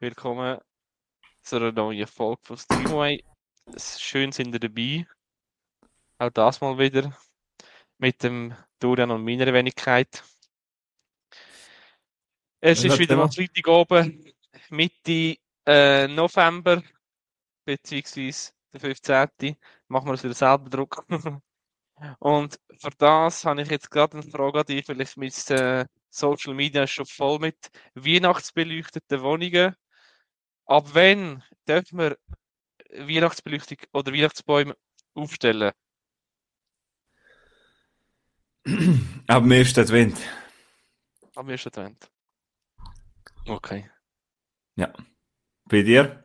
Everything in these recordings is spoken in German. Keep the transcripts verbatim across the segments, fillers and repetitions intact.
willkommen zu einer neuen Folge von Streamway. Schön sind ihr dabei. Auch das mal wieder mit dem Dorian und meiner Wenigkeit. Es ist wieder mal Freitag oben, Mitte äh, November, beziehungsweise der fünfzehnten Machen wir es wieder selber Druck. Und für das habe ich jetzt gerade eine Frage an dich, vielleicht mit äh, Social Media schon voll mit weihnachtsbeleuchteten Wohnungen. Ab wann dürfen wir Weihnachtsbeleuchtung oder Weihnachtsbäume aufstellen? Ab dem ersten Advent. Ab dem ersten Advent. Okay. Ja. Bei dir?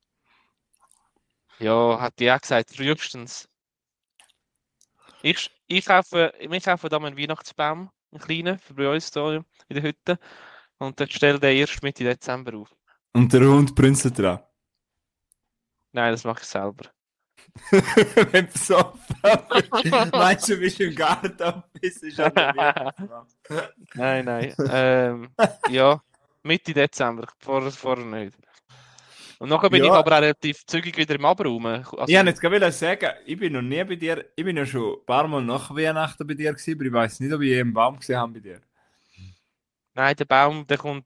Ja, hat die auch gesagt, frühestens. Ich, ich kaufe, wir kaufen da mal einen Weihnachtsbaum, einen kleinen, für bei uns hier in der Hütte. Und dann stelle den erst Mitte Dezember auf. Und der Hund brünzelt dran? Nein, das mache ich selber. Wenn du so meinst du, bist im Garten bist, ist an der Weihnachtsbaum. Nein, nein. Ähm, ja, Mitte Dezember, vorher, vorher nicht. Und nachher bin Ja. ich aber auch relativ zügig wieder im Abraum. Also, ich wollte jetzt gerade sagen, ich bin noch nie bei dir, ich bin ja schon ein paar Mal nach Weihnachten bei dir gewesen, aber ich weiss nicht, ob ich je einen Baum gesehen habe bei dir. Nein, der Baum, der kommt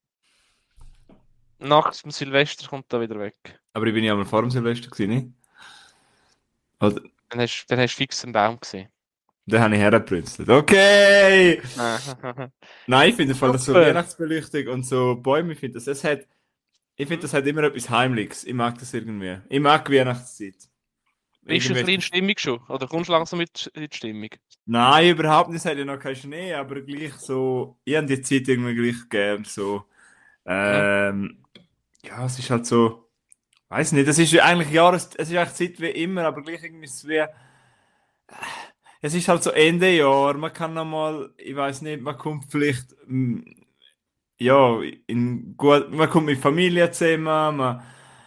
nach dem Silvester kommt er wieder weg. Aber ich bin ja mal vor dem Silvester gewesen, nicht? Oder? Dann hast, dann hast du fix einen Baum gesehen. Dann habe ich hergebrünzelt. Okay! Nein, ich finde vor allem so Weihnachtsbeleuchtung und so Bäume, ich finde das, das hat, ich finde das hat immer etwas Heimliches. Ich mag das irgendwie. Ich mag Weihnachtszeit. Bist du ein bisschen in Stimmung schon? Oder kommst du langsam mit in die Stimmung? Nein, überhaupt nicht. Es hat ja noch keinen Schnee, aber gleich so, ich habe die Zeit irgendwie gleich gern, so, ähm, ja, es ist halt so, weiß nicht, es ist eigentlich Jahres, es ist eigentlich Zeit wie immer, aber gleich irgendwie ist es wie, es ist halt so Ende Jahr, man kann nochmal, ich weiß nicht, man kommt vielleicht, ja, in gut, man kommt mit Familie zusammen, man,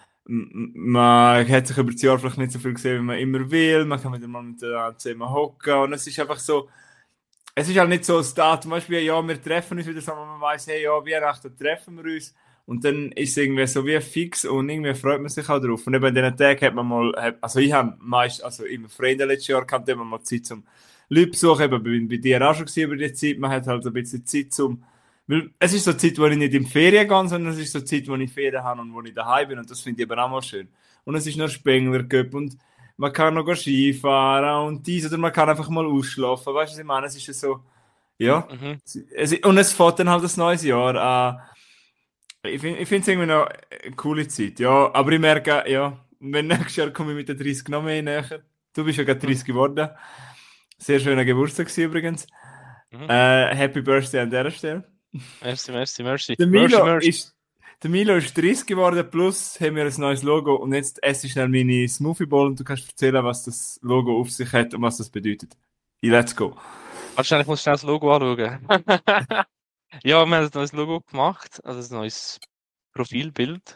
man hat sich über das Jahr vielleicht nicht so viel gesehen, wie man immer will, man kann wieder mal miteinander zusammen hocken und es ist einfach so, es ist halt nicht so ein Datum, zum Beispiel, ja, wir treffen uns wieder, sondern man weiss, hey, ja, Weihnachten treffen wir uns und dann ist es irgendwie so wie fix und irgendwie freut man sich auch drauf. Und eben an diesen Tagen hat man mal, also ich habe meist, also immer Freunde letztes Jahr gehabt, immer mal Zeit zum Leute besuchen, eben bei, bei dir auch schon gewesen über die Zeit, man hat halt ein bisschen Zeit zum, weil es ist so eine Zeit, wo ich nicht in die Ferien gehe, sondern es ist so eine Zeit, wo ich Ferien habe und wo ich daheim bin und das finde ich aber auch mal schön. Und es ist noch Spengler Cup und man kann noch Skifahren und dies oder man kann einfach mal ausschlafen, weißt du, was ich meine? Es ist ja so, ja, Mhm. es, und es fährt dann halt das neues Jahr an. Ich finde ich finde es irgendwie noch eine coole Zeit, ja. Aber ich merke, ja, wenn nächstes Jahr komme ich mit den dreißig noch mehr näher. Du bist ja gerade dreißig geworden. Sehr schöner Geburtstag übrigens. Mhm. Äh, Happy Birthday an dieser Stelle. Merci, merci, merci. Der Milo, merci, merci. Ist, der Milo ist dreißig geworden, plus haben wir ein neues Logo. Und jetzt esse ich schnell meine Smoothie Bowl und du kannst erzählen, was das Logo auf sich hat und was das bedeutet. Let's go. Wahrscheinlich muss ich schnell das Logo anschauen. Ja, wir haben ein neues Logo gemacht, also ein neues Profilbild.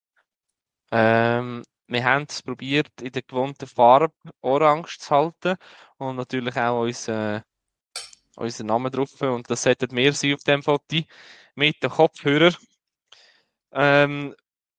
Ähm, wir haben es probiert, in der gewohnten Farbe orange zu halten und natürlich auch unseren, unseren Namen drauf. Und das sollten wir sein auf dem Foto mit den Kopfhörern. Ähm,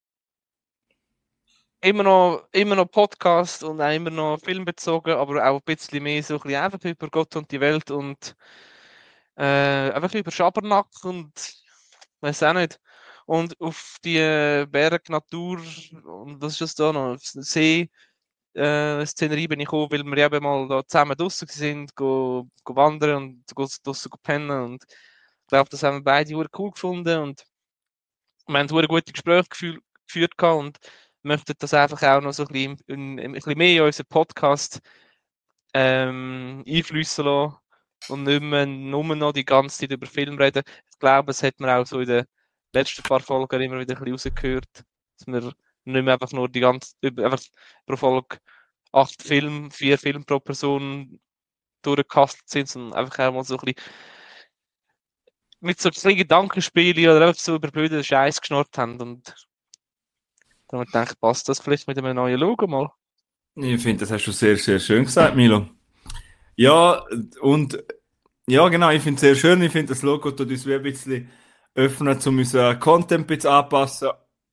immer noch, immer noch Podcast und auch immer noch filmbezogen, aber auch ein bisschen mehr so ein bisschen einfach über Gott und die Welt und äh, einfach über Schabernack und weiß auch nicht. Und auf die Berg, Natur und was ist das da noch? See, äh, Szenerie bin ich gekommen, weil wir eben mal da zusammen draußen sind, go, go wandern und go, draußen go pennen. Und ich glaube, das haben wir beide cool gefunden und wir haben ein gute Gespräche gefühl, geführt und möchten das einfach auch noch so ein bisschen, in, in, ein bisschen mehr in unseren Podcast ähm, einfließen lassen und nicht mehr nur noch die ganze Zeit über Film reden. Ich glaube, das hat man auch so in den letzten paar Folgen immer wieder ein bisschen rausgehört, dass wir nicht mehr einfach nur die ganze, einfach pro Folge acht Filme, vier Filme pro Person durchgekastelt sind, sondern einfach auch mal so ein bisschen mit so kleinen Gedankenspielen oder einfach so über blöden Scheiß geschnurrt haben und dann habe ich gedacht, passt das vielleicht mit einem neuen Logo mal? Ich finde, das hast du sehr, sehr schön gesagt, Milo. Ja, und ja, genau, ich finde es sehr schön. Ich finde, das Logo tut uns wie ein bisschen öffnen, um unseren Content ein bisschen anpassen.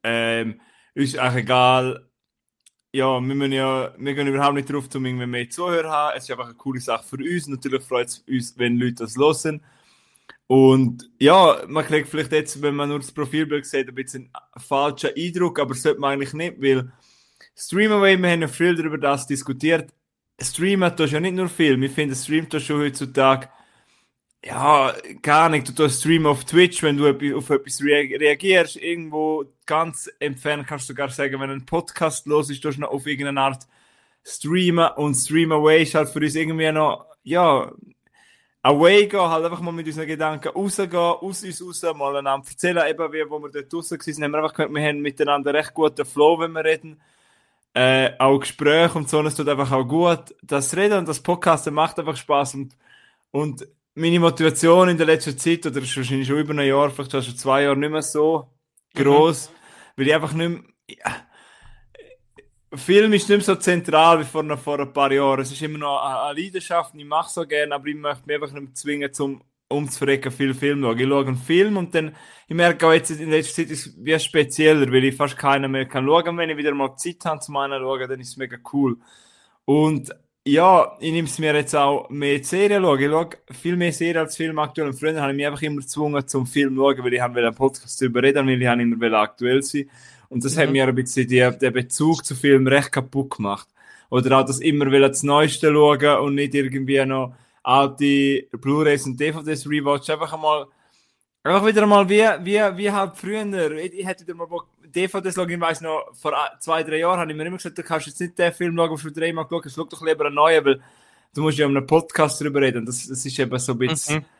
Ähm, ist eigentlich egal. Ja, wir müssen ja, wir gehen überhaupt nicht drauf, um irgendwie mehr Zuhörer zu haben. Es ist einfach eine coole Sache für uns. Natürlich freut es uns, wenn Leute das hören. Und ja, man kriegt vielleicht jetzt, wenn man nur das Profilbild sieht, ein bisschen einen falschen Eindruck, aber das sollte man eigentlich nicht, weil Streamaway, wir haben ja viel darüber das diskutiert. Streamen tust ja nicht nur Film. Ich finde, Stream tust du heutzutage ja, gar nicht. Du tust streamen auf Twitch, wenn du auf etwas rea- reagierst. Irgendwo ganz entfernt kannst du sogar sagen, wenn ein Podcast los ist, tust du noch auf irgendeine Art streamen. Und Stream Away ist halt für uns irgendwie noch, ja, away gehen, halt einfach mal mit unseren Gedanken rausgehen, aus uns raus, mal einander erzählen, eben wie, wo wir dort draussen waren, haben wir einfach gemerkt, wir haben miteinander recht guten Flow, wenn wir reden. Äh, auch Gespräche und so, es tut einfach auch gut. Das Reden und das Podcasten macht einfach Spaß und, und meine Motivation in der letzten Zeit, oder ist wahrscheinlich schon über ein Jahr, vielleicht schon zwei Jahre nicht mehr so Mhm. gross, weil ich einfach nicht mehr, ja, Film ist nicht mehr so zentral wie vor, noch vor ein paar Jahren. Es ist immer noch eine, eine Leidenschaft und ich mache so gerne, aber ich möchte mich einfach nicht mehr zwingen, zum umzuverrecken, viel Film zu schauen. Ich schaue einen Film und dann, ich merke auch jetzt in letzter Zeit ist es wie spezieller, weil ich fast keinen mehr kann schauen. Wenn ich wieder mal Zeit habe zum einen schauen, dann ist es mega cool. Und ja, ich nehme es mir jetzt auch mehr Serien schauen. Ich schaue viel mehr Serien als Film aktuell. Und früher habe ich mich einfach immer gezwungen zum Film zu schauen, weil ich einen Podcast darüber reden, weil ich immer aktuell sein. Und das hat Mhm. mir ein bisschen die, den Bezug zu Filmen recht kaputt gemacht. Oder auch das immer wieder das Neueste schauen und nicht irgendwie noch alte Blu-rays und D V Ds rewatch. Einfach einmal, einfach wieder mal wie, wie, wie halt früher. Ich, ich hätte wieder mal Bock, D V Ds schauen, ich weiss noch, vor zwei, drei Jahren habe ich mir immer gesagt, du kannst jetzt nicht den Film schauen, den du schon dreimal geschaut hast, schau doch lieber einen neuen, weil du musst ja in einem Podcast drüber reden. Das, das ist eben so ein bisschen. Mhm.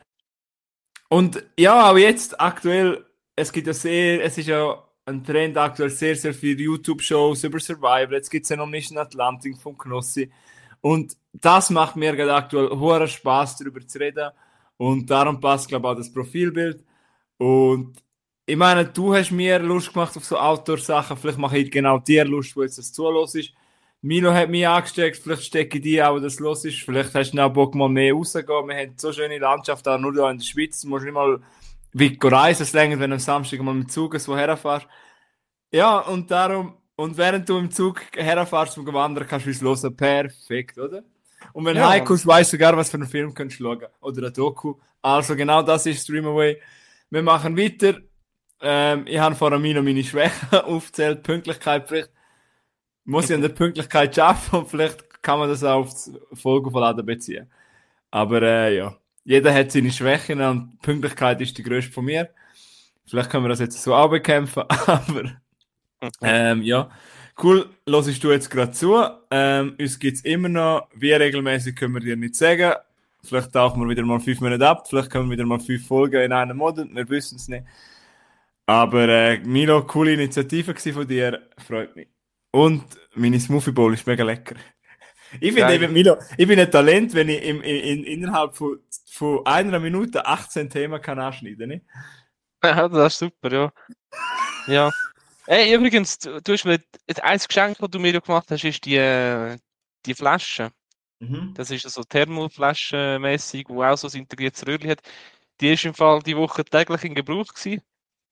Und ja, auch jetzt aktuell, es gibt ja sehr, es ist ja ein Trend aktuell, sehr, sehr viele YouTube-Shows über Survival. Jetzt gibt es ja noch Mission Atlantic vom Knossi. Und das macht mir gerade aktuell hoher Spaß, darüber zu reden. Und darum passt, glaube ich, auch das Profilbild. Und ich meine, du hast mir Lust gemacht auf so Outdoor-Sachen. Vielleicht mache ich genau dir Lust, wo jetzt das zulässt ist. Milo hat mich angesteckt, vielleicht stecke ich dir auch, dass das los ist. Vielleicht hast du auch Bock, mal mehr rauszugehen. Wir haben so schöne Landschaft, auch nur da in der Schweiz. Du musst nicht mal weit reisen, es länger, wenn du am Samstag mal mit dem Zug so herfährst. Ja, und darum, und während du im Zug herfährst zum Wandern, kannst du uns hören. Perfekt, oder? Und wenn du Ja, Mann. heimkommst, weißt du sogar, was für einen Film kannst du schauen. Oder ein Doku. Also genau das ist Streamaway. Wir machen weiter. Ähm, ich habe vorher mir noch meine Schwächen aufgezählt. Pünktlichkeit, vielleicht muss ich an der Pünktlichkeit schaffen und vielleicht kann man das auch auf das Folge von Laden beziehen. Aber äh, ja, jeder hat seine Schwächen und Pünktlichkeit ist die größte von mir. Vielleicht können wir das jetzt so auch bekämpfen, aber ähm, ja. Cool, hörst du jetzt gerade zu. Ähm, uns gibt es immer noch, wie regelmäßig können wir dir nicht sagen. Vielleicht tauchen wir wieder mal fünf Minuten ab, vielleicht können wir wieder mal fünf Folgen in einem Monat, wir wissen es nicht. Aber äh, Milo, coole Initiative gewesen von dir, freut mich. Und meine Smoothie Bowl ist mega lecker. Ich finde Geil. eben, Milo, ich bin ein Talent, wenn ich im, in, innerhalb von, von einer Minute achtzehn Themen kann anschneiden, nicht? Ja, das ist super, ja. Ja. Ey, übrigens, du, du hast mir das einzige Geschenk, das du mir gemacht hast, ist die, äh, die Flasche. Mhm. Das ist so Thermoflaschen-mäßig, wo auch so ein integriertes Röhrchen hat. Die ist im Fall die Woche täglich in Gebrauch gewesen.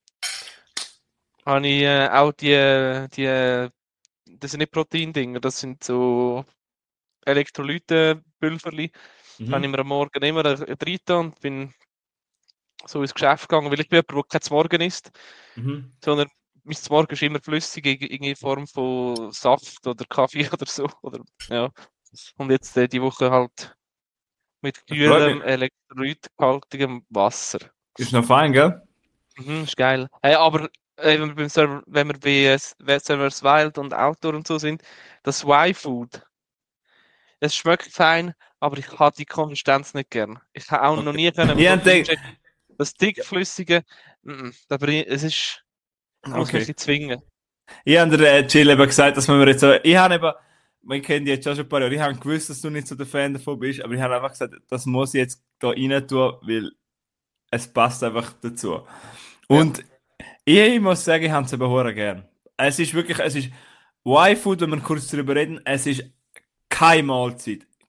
Habe ich äh, auch die, die, das sind nicht Proteindinger, das sind so Elektrolytenpulverli. Habe ich Mhm. mir am Morgen immer rein und bin so ins Geschäft gegangen, weil ich bin jemand, der kein Morgen isst, Mhm. sondern mein Morgen ist immer flüssig, in, in Form von Saft oder Kaffee oder so. Oder, ja. Und jetzt äh, die Woche halt mit Das freut mich. kühlem, elektrolythaltigem Wasser. Ist noch fein, gell? Mhm, ist geil. Hey, aber äh, wenn wir beim Server, wenn wir bei äh, Servers Wild und Outdoor und so sind, das Y-Food, es schmeckt fein, aber ich habe die Konsistenz nicht gern. Ich habe auch noch Okay. nie können im Ich Profil denke, checken, das dickflüssige, mm, da bring- es ist, ich muss mich ein okay. bisschen zwingen. Ich habe der äh, Jill eben gesagt, dass man mir jetzt so, ich habe eben, man kennt die jetzt schon ein paar Jahre, ich habe gewusst, dass du nicht so der Fan davon bist, aber ich habe einfach gesagt, das muss ich jetzt da rein tun, weil es passt einfach dazu. Ja. Und ich muss sagen, ich habe es eben hure gern. Es ist wirklich, es ist Y-Food, wenn wir kurz darüber reden, es ist keine Mahlzeit.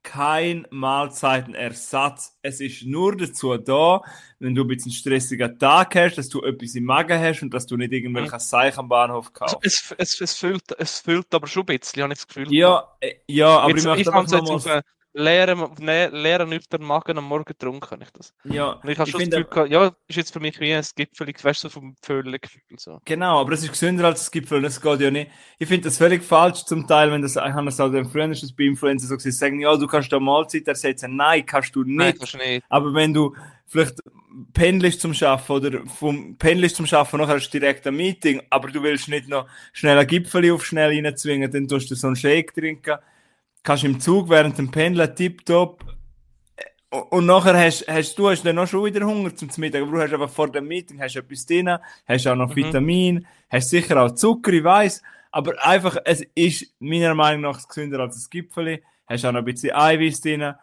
kein Mahlzeitenersatz. Es ist nur dazu da, wenn du ein bisschen einen stressigen Tag hast, dass du etwas im Magen hast und dass du nicht irgendwelche Seich am Bahnhof Also kaufst. es, es, es, füllt, es füllt aber schon ein bisschen, habe ich das Gefühl. Ja, äh, ja, aber Jetzt, ich möchte ich habe einfach es jetzt auf nochmals... einen leeren, ne- leeren, nüchternen Magen am Morgen getrunken, habe ich das. Ja, Und ich habe ich schon das finde... Gefühl gehabt, ja, ist jetzt für mich wie ein Gipfel, weißt du, so vom Vögelgefühl. So. Genau, aber es ist gesünder als das Gipfel und es geht ja nicht. Ich finde das völlig falsch zum Teil, wenn das, ich habe das auch den früher ist das bei Influencer so gesagt, sagen, ja, du kannst da Mahlzeit ersetzen. Nein, kannst du Nein, nicht. kannst du nicht. Aber wenn du vielleicht pendelst zum Schaffen oder vom pendelst zum Schaffen, nachher hast du direkt ein Meeting, aber du willst nicht noch schnell ein Gipfel auf schnell reinzwingen, dann tust du so einen Shake trinken, kannst im Zug während dem Pendeln tipptopp. Und nachher hast, hast du hast dann noch schon wieder Hunger zum Mittag, aber du hast einfach vor dem Meeting hast etwas drin, hast auch noch Mhm. Vitamin, hast sicher auch Zucker, ich weiss, aber einfach, es ist meiner Meinung nach gesünder als das Gipfeli, hast auch noch ein bisschen Eiweiß drin.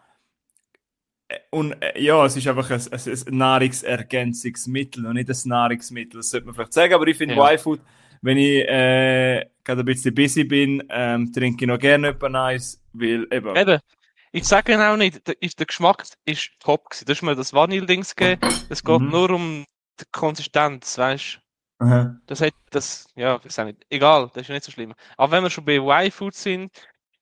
Und äh, ja, es ist einfach ein, ein, ein Nahrungsergänzungsmittel und nicht ein Nahrungsmittel, das sollte man vielleicht sagen, aber ich finde Ja. Y-Food, wenn ich äh, gerade ein bisschen busy bin, ähm, trinke ich noch gerne etwas Eis, weil eben... Eben, ich sage genau nicht, der, ist, der Geschmack ist top gewesen. Du hast mir das Vanille-Dings gegeben, es geht Mhm. nur um die Konsistenz, weißt du. Aha. Das hat, das, ja, ich weiß auch nicht, egal, das ist nicht so schlimm. Aber wenn wir schon bei Y-Food sind,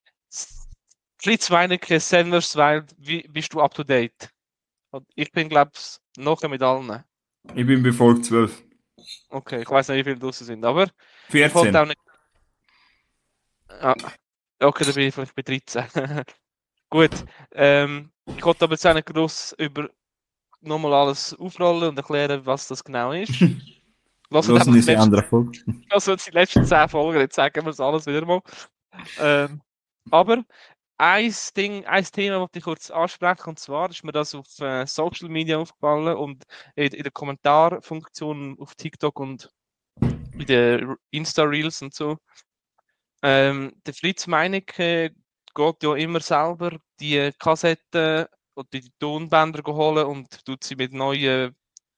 Fritz Meinecke, Sennersweild, wie bist du up to date? Und ich bin, glaube ich, noch mit allen. Ich bin bei Folge zwölf. Okay, ich weiß nicht, wie viele draussen sind, aber ich vierzehn. wollte auch nicht. Ah, okay, dann bin ich vielleicht bei dreizehn. Gut, ähm, ich wollte aber jetzt auch nicht gross über nochmal alles aufrollen und erklären, was das genau ist. Lass uns Los einfach die unsere letzten, andere Folge. also die letzten zehn Folgen, jetzt sagen wir es alles wieder mal. Ähm, aber ein Ding, ein Thema, das ich kurz ansprechen, und zwar ist mir das auf äh, Social Media aufgefallen und in, in der Kommentarfunktion auf TikTok und in den Insta-Reels und so. Ähm, der Fritz Meinecke geht ja immer selber die Kassetten oder die Tonbänder holen und tut sie mit neuen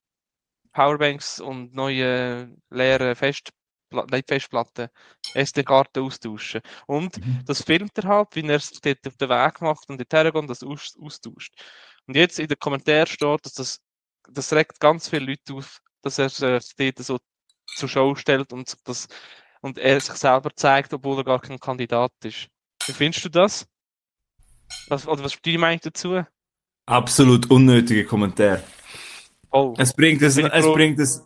Powerbanks und neuen leeren Festpla nicht Festplatten, S D-Karten austauschen. Und Mhm. das filmt er halt, wie er es dort auf den Weg macht und dorthin geht und das aus austauscht. Und jetzt in den Kommentaren steht, dass das, das regt ganz viele Leute auf, dass er sich dort so zur Show stellt und sich das und er sich selber zeigt, obwohl er gar kein Kandidat ist. Wie findest du das? Was, oder was ist deine Meinung dazu? Absolut unnötige Kommentare. Oh, Es bringt es, bin ich es froh. bringt es,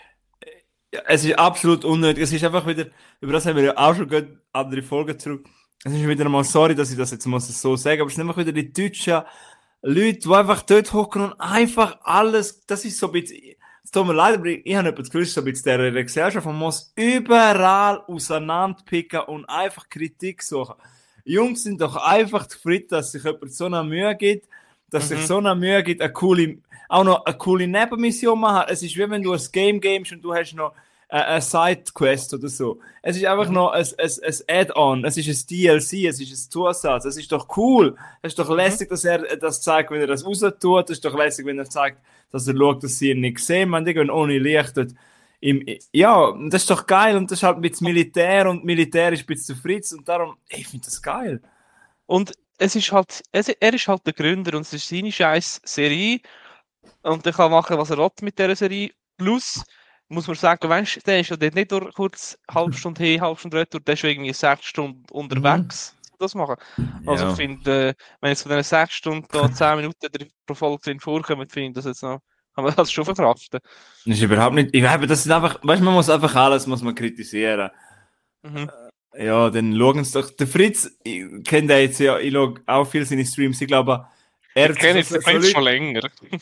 ja, es ist absolut unnötig. Es ist einfach wieder, über das haben wir ja auch schon gehört, andere Folgen zurück. Es ist wieder mal sorry, dass ich das jetzt mal so sage, aber es sind einfach wieder die deutschen Leute, die einfach dort hocken und einfach alles, das ist so ein bisschen, es tut mir leid, aber ich, ich habe nicht das Gefühl, es ist so ein bisschen der, der Gesellschaft, man muss überall auseinanderpicken und einfach Kritik suchen. Jungs sind doch einfach zufrieden, dass sich jemand so eine Mühe gibt, dass sich Mhm. so eine Mühe gibt, eine coole, auch noch eine coole Nebenmission machen. Es ist wie wenn du ein Game gamest und du hast noch äh, eine Sidequest oder so. Es ist einfach Mhm. noch ein, ein, ein Add-on, es ist ein D L C, es ist ein Zusatz, es ist doch cool. Es ist doch lässig, dass er das zeigt, wenn er das raus tut. Es ist doch lässig, wenn er zeigt, dass er schaut, dass sie ihn nicht sehen. Man, die gehen ohne Licht dort im, ja, das ist doch geil und das ist halt ein bisschen Militär und Militär ist ein bisschen zu Fritz und darum, ich finde das geil. Und es ist halt, es, er ist halt der Gründer und es ist seine scheiß Serie und er kann machen, was er will mit dieser Serie. Plus, muss man sagen, weißt du, der ist ja dort nicht nur kurz halbe Stunde hin, halbe Stunde retour, der ist schon irgendwie sechs Stunden unterwegs, mhm. das machen. Also Ja. ich finde, äh, wenn jetzt von diesen sechs Stunden da zehn Minuten pro Folge drin vorkommen, finde ich das jetzt noch, kann man das schon verkraften. Das ist überhaupt nicht, ich glaube, das ist einfach, weißt du, man muss einfach alles, muss man kritisieren. Mhm. Ja, dann schauen sie doch. Der Fritz, ich kenne den jetzt ja, ich schaue auch viel seine Streams. Ich glaube, er Ich kenne so, jetzt so, so so schon länger.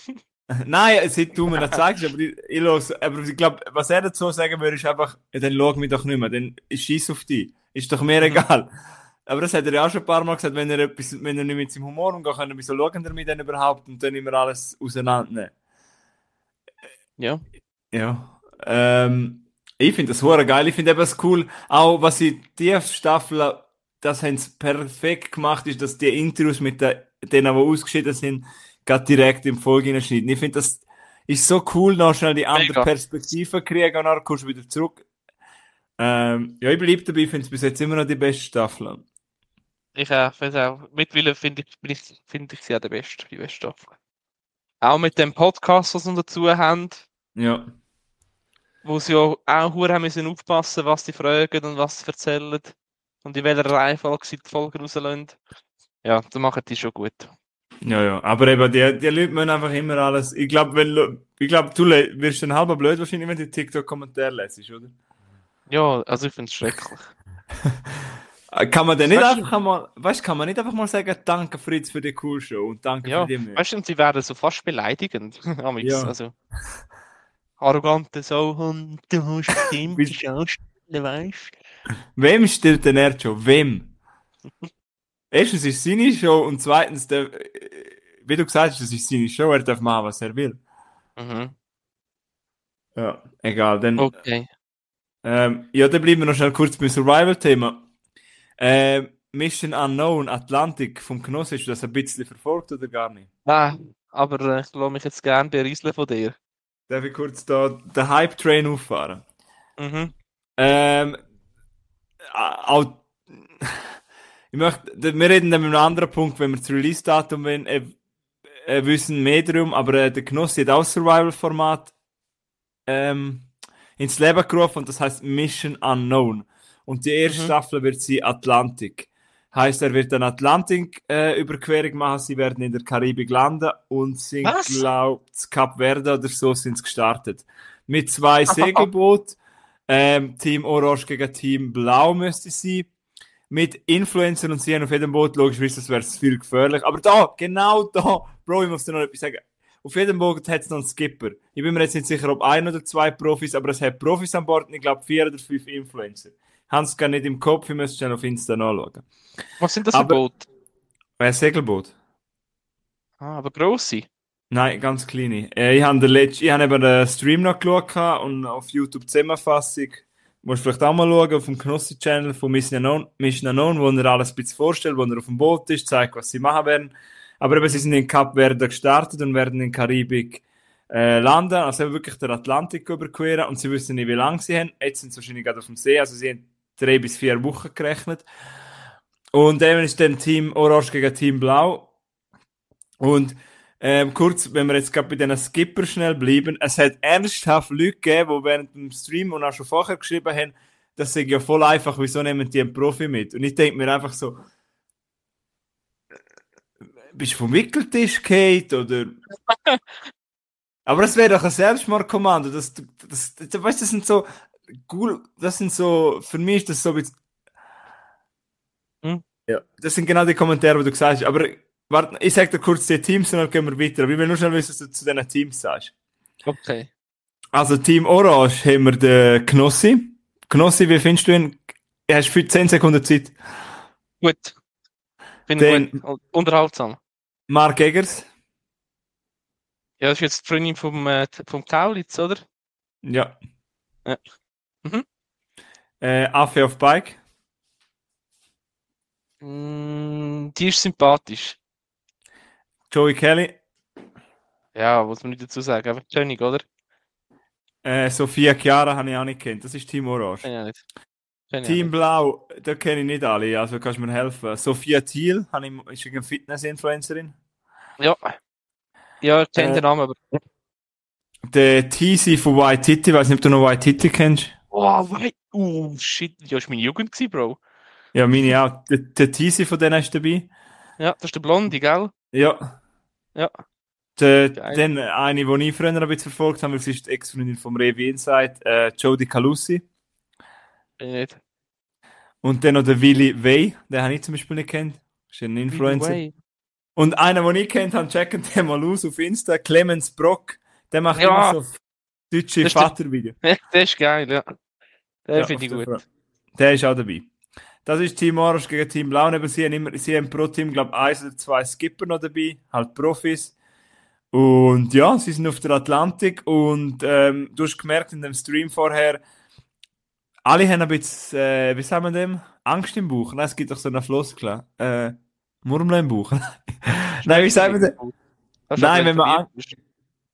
Nein, seit du mir das zeigst, aber ich, ich, los, aber ich glaube, was er dazu sagen würde, ist einfach, ja, dann schau mich doch nicht mehr, dann schieß auf dich. Ist doch mir Mhm. egal. Aber das hat er ja auch schon ein paar Mal gesagt, wenn er etwas, wenn er nicht mit seinem Humor umgeht, kann er mich so schauen damit dann überhaupt und dann immer alles auseinandernehmen. Ja. Ja. Ähm, ich finde das hure geil. Ich finde eben es cool, auch was sie die Staffel, das haben sie perfekt gemacht, ist, dass die Interviews mit den, denen, die ausgeschieden sind, gerade direkt im Folge hineinschneiden. Ich finde, das ist so cool, noch schnell die andere Mega. Perspektive kriegen und dann kommst du wieder zurück. Ähm, ja, ich bleibe dabei, ich finde es bis jetzt immer noch die beste Staffel. Ich äh, weiß auch, mittlerweile finde ich, bin ich, finde ich sie ja der Beste, die beste Staffel. Auch mit dem Podcast, was wir dazu haben, Ja. wo sie ja auch hure haben müssen aufpassen, was die fragen und was sie erzählen. Und in welcher Reihenfolge sie die Folgen rauslassen. Ja, da machen die schon gut. Ja, ja. Aber eben, die, die Leute müssen einfach immer alles. Ich glaube, wenn Lu- ich glaube, du le- wirst dann halber blöd wahrscheinlich, wenn du TikTok-Kommentare lesest, oder? Ja, also ich finde es schrecklich. Äh, Kann man denn nicht Weißt du, einfach mal, weißt, kann man nicht einfach mal sagen, danke Fritz für die cool Show und danke für ja, die Mühe. weißt du, und sie werden so fast beleidigend. Amix, Ja. also arrogante Sau und du hast bestimmt die Bis- Schauspieler, weißt Wem stimmt denn er schon? Wem? Erstens ist es seine Show und zweitens, der, äh, wie du gesagt hast, das ist seine Show, er darf machen, was er will. du? Mhm. Ja, egal. Dann, Okay. ähm, ja, dann bleiben wir noch schnell kurz beim Survival-Thema. Ähm, Mission Unknown Atlantik vom Genoss, hast du das ein bisschen verfolgt oder gar nicht? Ah, aber äh, ich lasse mich jetzt gerne berieseln von dir. Darf ich kurz da den Hype-Train auffahren? Mhm. Ähm, auch, ich möchte, wir reden dann mit einem anderen Punkt, wenn wir das Release-Datum wollen, äh, äh, wissen mehr darum, aber äh, der Genoss hat auch Survival-Format ähm, ins Leben gerufen und das heißt Mission Unknown. Und die erste Mhm. Staffel wird sie Atlantik. Heißt, er wird eine Atlantik-Überquerung äh, machen, sie werden in der Karibik landen und sind, Was? glaubt ich, Kap Verde oder so sind sie gestartet. Mit zwei Segelbooten, ähm, Team Orange gegen Team Blau müsste sie mit Influencern und sie haben auf jedem Boot, logischerweise, das wäre viel gefährlich. Aber da, genau da, Bro, ich muss dir noch etwas sagen. Auf jedem Boot hat es noch einen Skipper. Ich bin mir jetzt nicht sicher, ob ein oder zwei Profis, aber es hat Profis an Bord und ich glaube vier oder fünf Influencer. Haben es gar nicht im Kopf, ich müsste schnell auf Insta nachschauen. Was sind das für Aber, Boote? ein Segelboot? Ah, aber grosse. Nein, ganz kleine. Äh, ich habe den Letz- ich habe eben den Stream noch geschaut und auf YouTube die Zusammenfassung. Musst vielleicht auch mal schauen auf dem Knossi-Channel von Mission Unknown, Mission Unknown, wo er alles ein bisschen vorstellt, wo er auf dem Boot ist, zeigt, was sie machen werden. Aber eben, sie sind in Kap Verde gestartet und werden in Karibik äh, landen, also eben wirklich den Atlantik überqueren und sie wissen nicht, wie lange sie haben. Jetzt sind sie wahrscheinlich gerade auf dem See, also sie haben drei bis vier Wochen gerechnet. Und eben ist dann Team Orange gegen Team Blau. Und ähm, kurz, wenn wir jetzt gerade bei diesen Skipper schnell bleiben, es hat ernsthaft Leute gegeben, die während dem Stream und auch schon vorher geschrieben haben, das sei ja voll einfach, wieso nehmen die einen Profi mit? Und ich denke mir einfach so, bist du vom Wickeltisch Kate oder... Aber das wäre doch ein Selbstmordkommando. Das, das, das, weißt, das sind so cool, das sind so, für mich ist das so ein bisschen, Hm? ja, das sind genau die Kommentare, die du gesagt hast. Aber warte, ich sag dir kurz die Teams und dann gehen wir weiter. Aber ich will nur schnell wissen, was du zu diesen Teams sagst. Okay. Also Team Orange haben wir den Knossi. Knossi, wie findest du ihn? Du hast für zehn Sekunden Zeit. Gut. Finde Den gut. Und unterhaltsam. Mark Eggers. Ja, das ist jetzt die Freundin vom, äh, vom Kaulitz, oder? Ja. Ja. Mhm. Äh, Affe auf Bike. Mm, die ist sympathisch. Joey Kelly. Ja, muss man nicht dazu sagen. Einfach König, oder? Äh, Sophia Chiara habe ich auch nicht kennt. Das ist Team Orange. Kenn ich auch nicht. Kenn ich auch Team nicht. Blau, da kenne ich nicht alle, also kannst du mir helfen. Sophia Thiel, habe ich, ist eine Fitness-Influencerin. Ja. Ja, ich kenne Äh, den Namen, aber. Der T C von White Titty, weiß nicht, ob du noch White Titty kennst. Oh, wei. Uh, shit. Ja, das war meine Jugend, gewesen, Bro. Ja, meine auch. Der, der T C von denen ist dabei. Ja, das ist der Blonde, gell? Ja. Ja. Der, Geil. dann eine, die ich früher ein bisschen verfolgt habe, weil sie ist die Ex-Freundin vom Revi Insight, äh, Jodie Calussi. Kenn ich nicht. Und dann noch der Willy Way, den habe ich zum Beispiel nicht kennt. Ist ein Influencer. Way. Und einer, den ich kennt habe, checken den mal aus auf Insta, Clemens Brock. Der macht Ja. immer so deutsche Das ist der- Vatervideos. Ja, der ist geil, ja. Den Ja, finde ich auf der gut. Front. Der ist auch dabei. Das ist Team Orange gegen Team Blau. Aber sie haben, immer, sie haben pro Team, glaube ich, eins oder zwei Skipper noch dabei, halt Profis. Und ja, sie sind auf der Atlantik und ähm, du hast gemerkt in dem Stream vorher, alle haben ein bisschen, äh, wie sagen wir dem? Angst im Bauch. Nein, es gibt doch so eine Floskel. Äh, Murmeln im Bauch. Nein, wie sagen wir dem? Das ist Nein, auch wenn man verwirrt an- ist.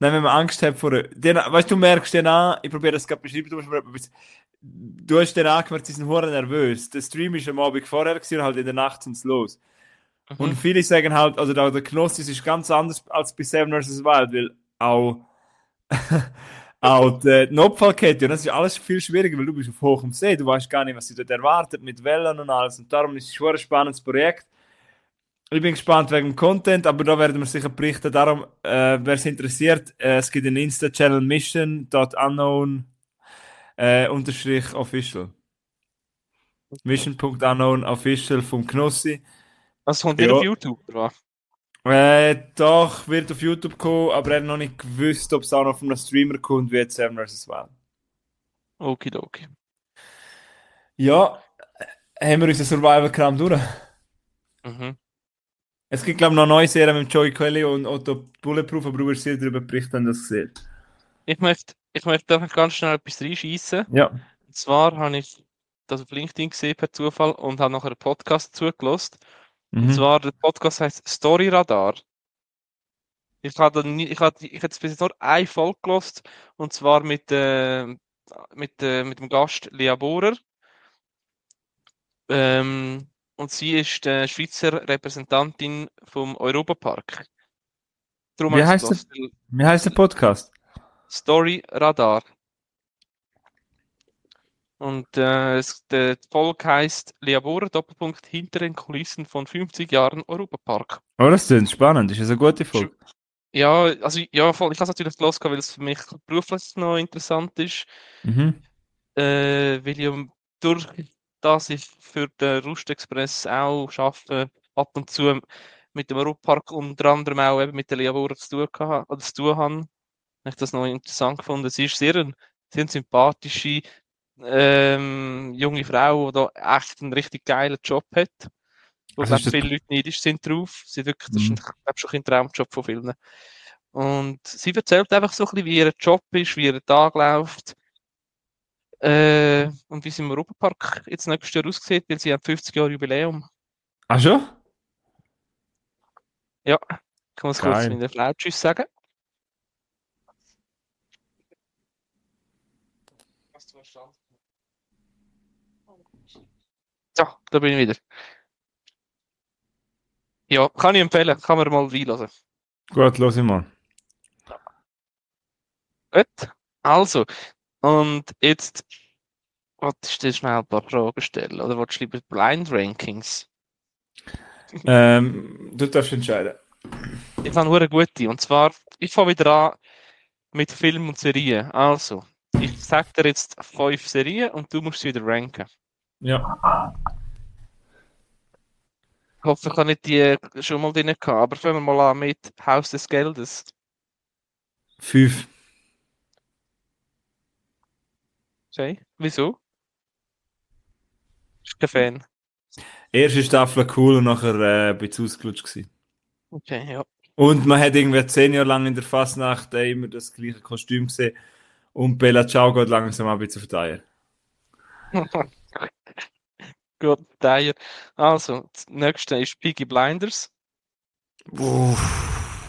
Nein, wenn man Angst hat vor... Den, weißt du, du merkst den an, ich probiere das gerade beschreiben, du, musst mir etwas- du hast den angemerkt, sie sind hure nervös. Der Stream ist am Abend vorher gewesen, und halt in der Nacht sind sie los. Und Mhm. viele sagen halt, also da, der Knossis ist ganz anders als bei Seven versus. Wild, weil auch, auch die Notfallkette, und das ist alles viel schwieriger, weil du bist auf hohem See, du weißt gar nicht, was sie dort erwartet mit Wellen und alles. Und darum ist es schon ein spannendes Projekt. Ich bin gespannt wegen dem Content, aber da werden wir sicher berichten. Darum, äh, wer es interessiert, äh, es gibt einen Insta-Channel mission.unknown äh, unterstrich official. Mission.unknown official vom Knossi. Das kommt wieder Ja. auf YouTube, oder was? Äh, doch, wird auf YouTube kommen, aber er hat noch nicht gewusst, ob es auch noch von einem Streamer kommt, wie jetzt Seven versus. Wild. Okidoki. Ja, haben wir unseren Survival-Kram durch. Mhm. Es gibt, glaube ich, noch eine neue Serie mit Joey Kelly und Otto Bulletproof, aber du wirst sehr darüber berichten, wenn du das gesehen. Ich möchte, ich möchte einfach ganz schnell etwas reinschießen. Ja. Und zwar habe ich das auf LinkedIn gesehen per Zufall und habe nachher einen Podcast zugelassen. Und Mhm. zwar, der Podcast heißt Story Radar. Ich habe nie, ich habe, ich habe jetzt bis jetzt nur eine Folge gelost, und zwar mit, äh, mit, äh, mit dem Gast Lea Bohrer. Ähm, und sie ist die Schweizer Repräsentantin vom Europapark. Darum Wie habe ich es heißt der, gehört. weil wie heißt der Podcast? Story Radar. Und äh, es, die Folge heisst Lea Bohrer, Doppelpunkt, hinter den Kulissen von fünfzig Jahren Europapark. Oh, das klingt spannend. Ist das eine gute Folge? Ja, also ja, voll. Ich habe es natürlich losgehen, weil es für mich beruflich noch interessant ist. Mhm. Äh, weil ich um- durch das ich für den Rust-Express auch arbeite, ab und zu mit dem Europapark unter anderem auch eben mit der Lea Bohrer zu tun habe, oder zu tun habe, habe ich das noch interessant gefunden. Sie ist sehr, ein, sehr eine sympathische ähm, junge Frau, die da echt einen richtig geilen Job hat. Wo, Also glaube ist das... viele Leute neidisch sind drauf. Sie wirklich, das ist, Mhm. ein, glaub, schon ein Traumjob von vielen. Und sie erzählt einfach so ein bisschen, wie ihr Job ist, wie ihr Tag läuft. Äh, und wie es im Europapark jetzt nächstes Jahr aussieht, weil sie haben fünfzig Jahre Jubiläum. Ach schon? Ja, ich muss kurz Geil. meiner Frau Tschüss sagen. Hast du verstanden? So, da bin ich wieder. Ja, kann ich empfehlen, kann man mal reinlassen. Gut, los ich mal. Gut, also, und jetzt wolltest du dir schnell ein paar Fragen stellen, oder wolltest du lieber Blind Rankings? Ähm, du darfst entscheiden. Ich habe eine gute, und zwar, ich fange wieder an mit Film und Serien. Also, ich sage dir jetzt fünf Serien und du musst sie wieder ranken. Ja. Ich hoffe, ich habe nicht die schon mal drin gehabt, aber fangen wir mal an mit Haus des Geldes. Fünf. Okay, wieso? Ich bin kein Fan. Erste Staffel cool und nachher äh, ein bisschen ausgelutscht gewesen. Okay, ja. Und man hat irgendwie zehn Jahre lang in der Fasnacht äh, immer das gleiche Kostüm gesehen. Und Bella Ciao geht langsam ein bisschen auf die Eier. Gut, Dyer. Also, das nächste ist Peaky Blinders. Uff.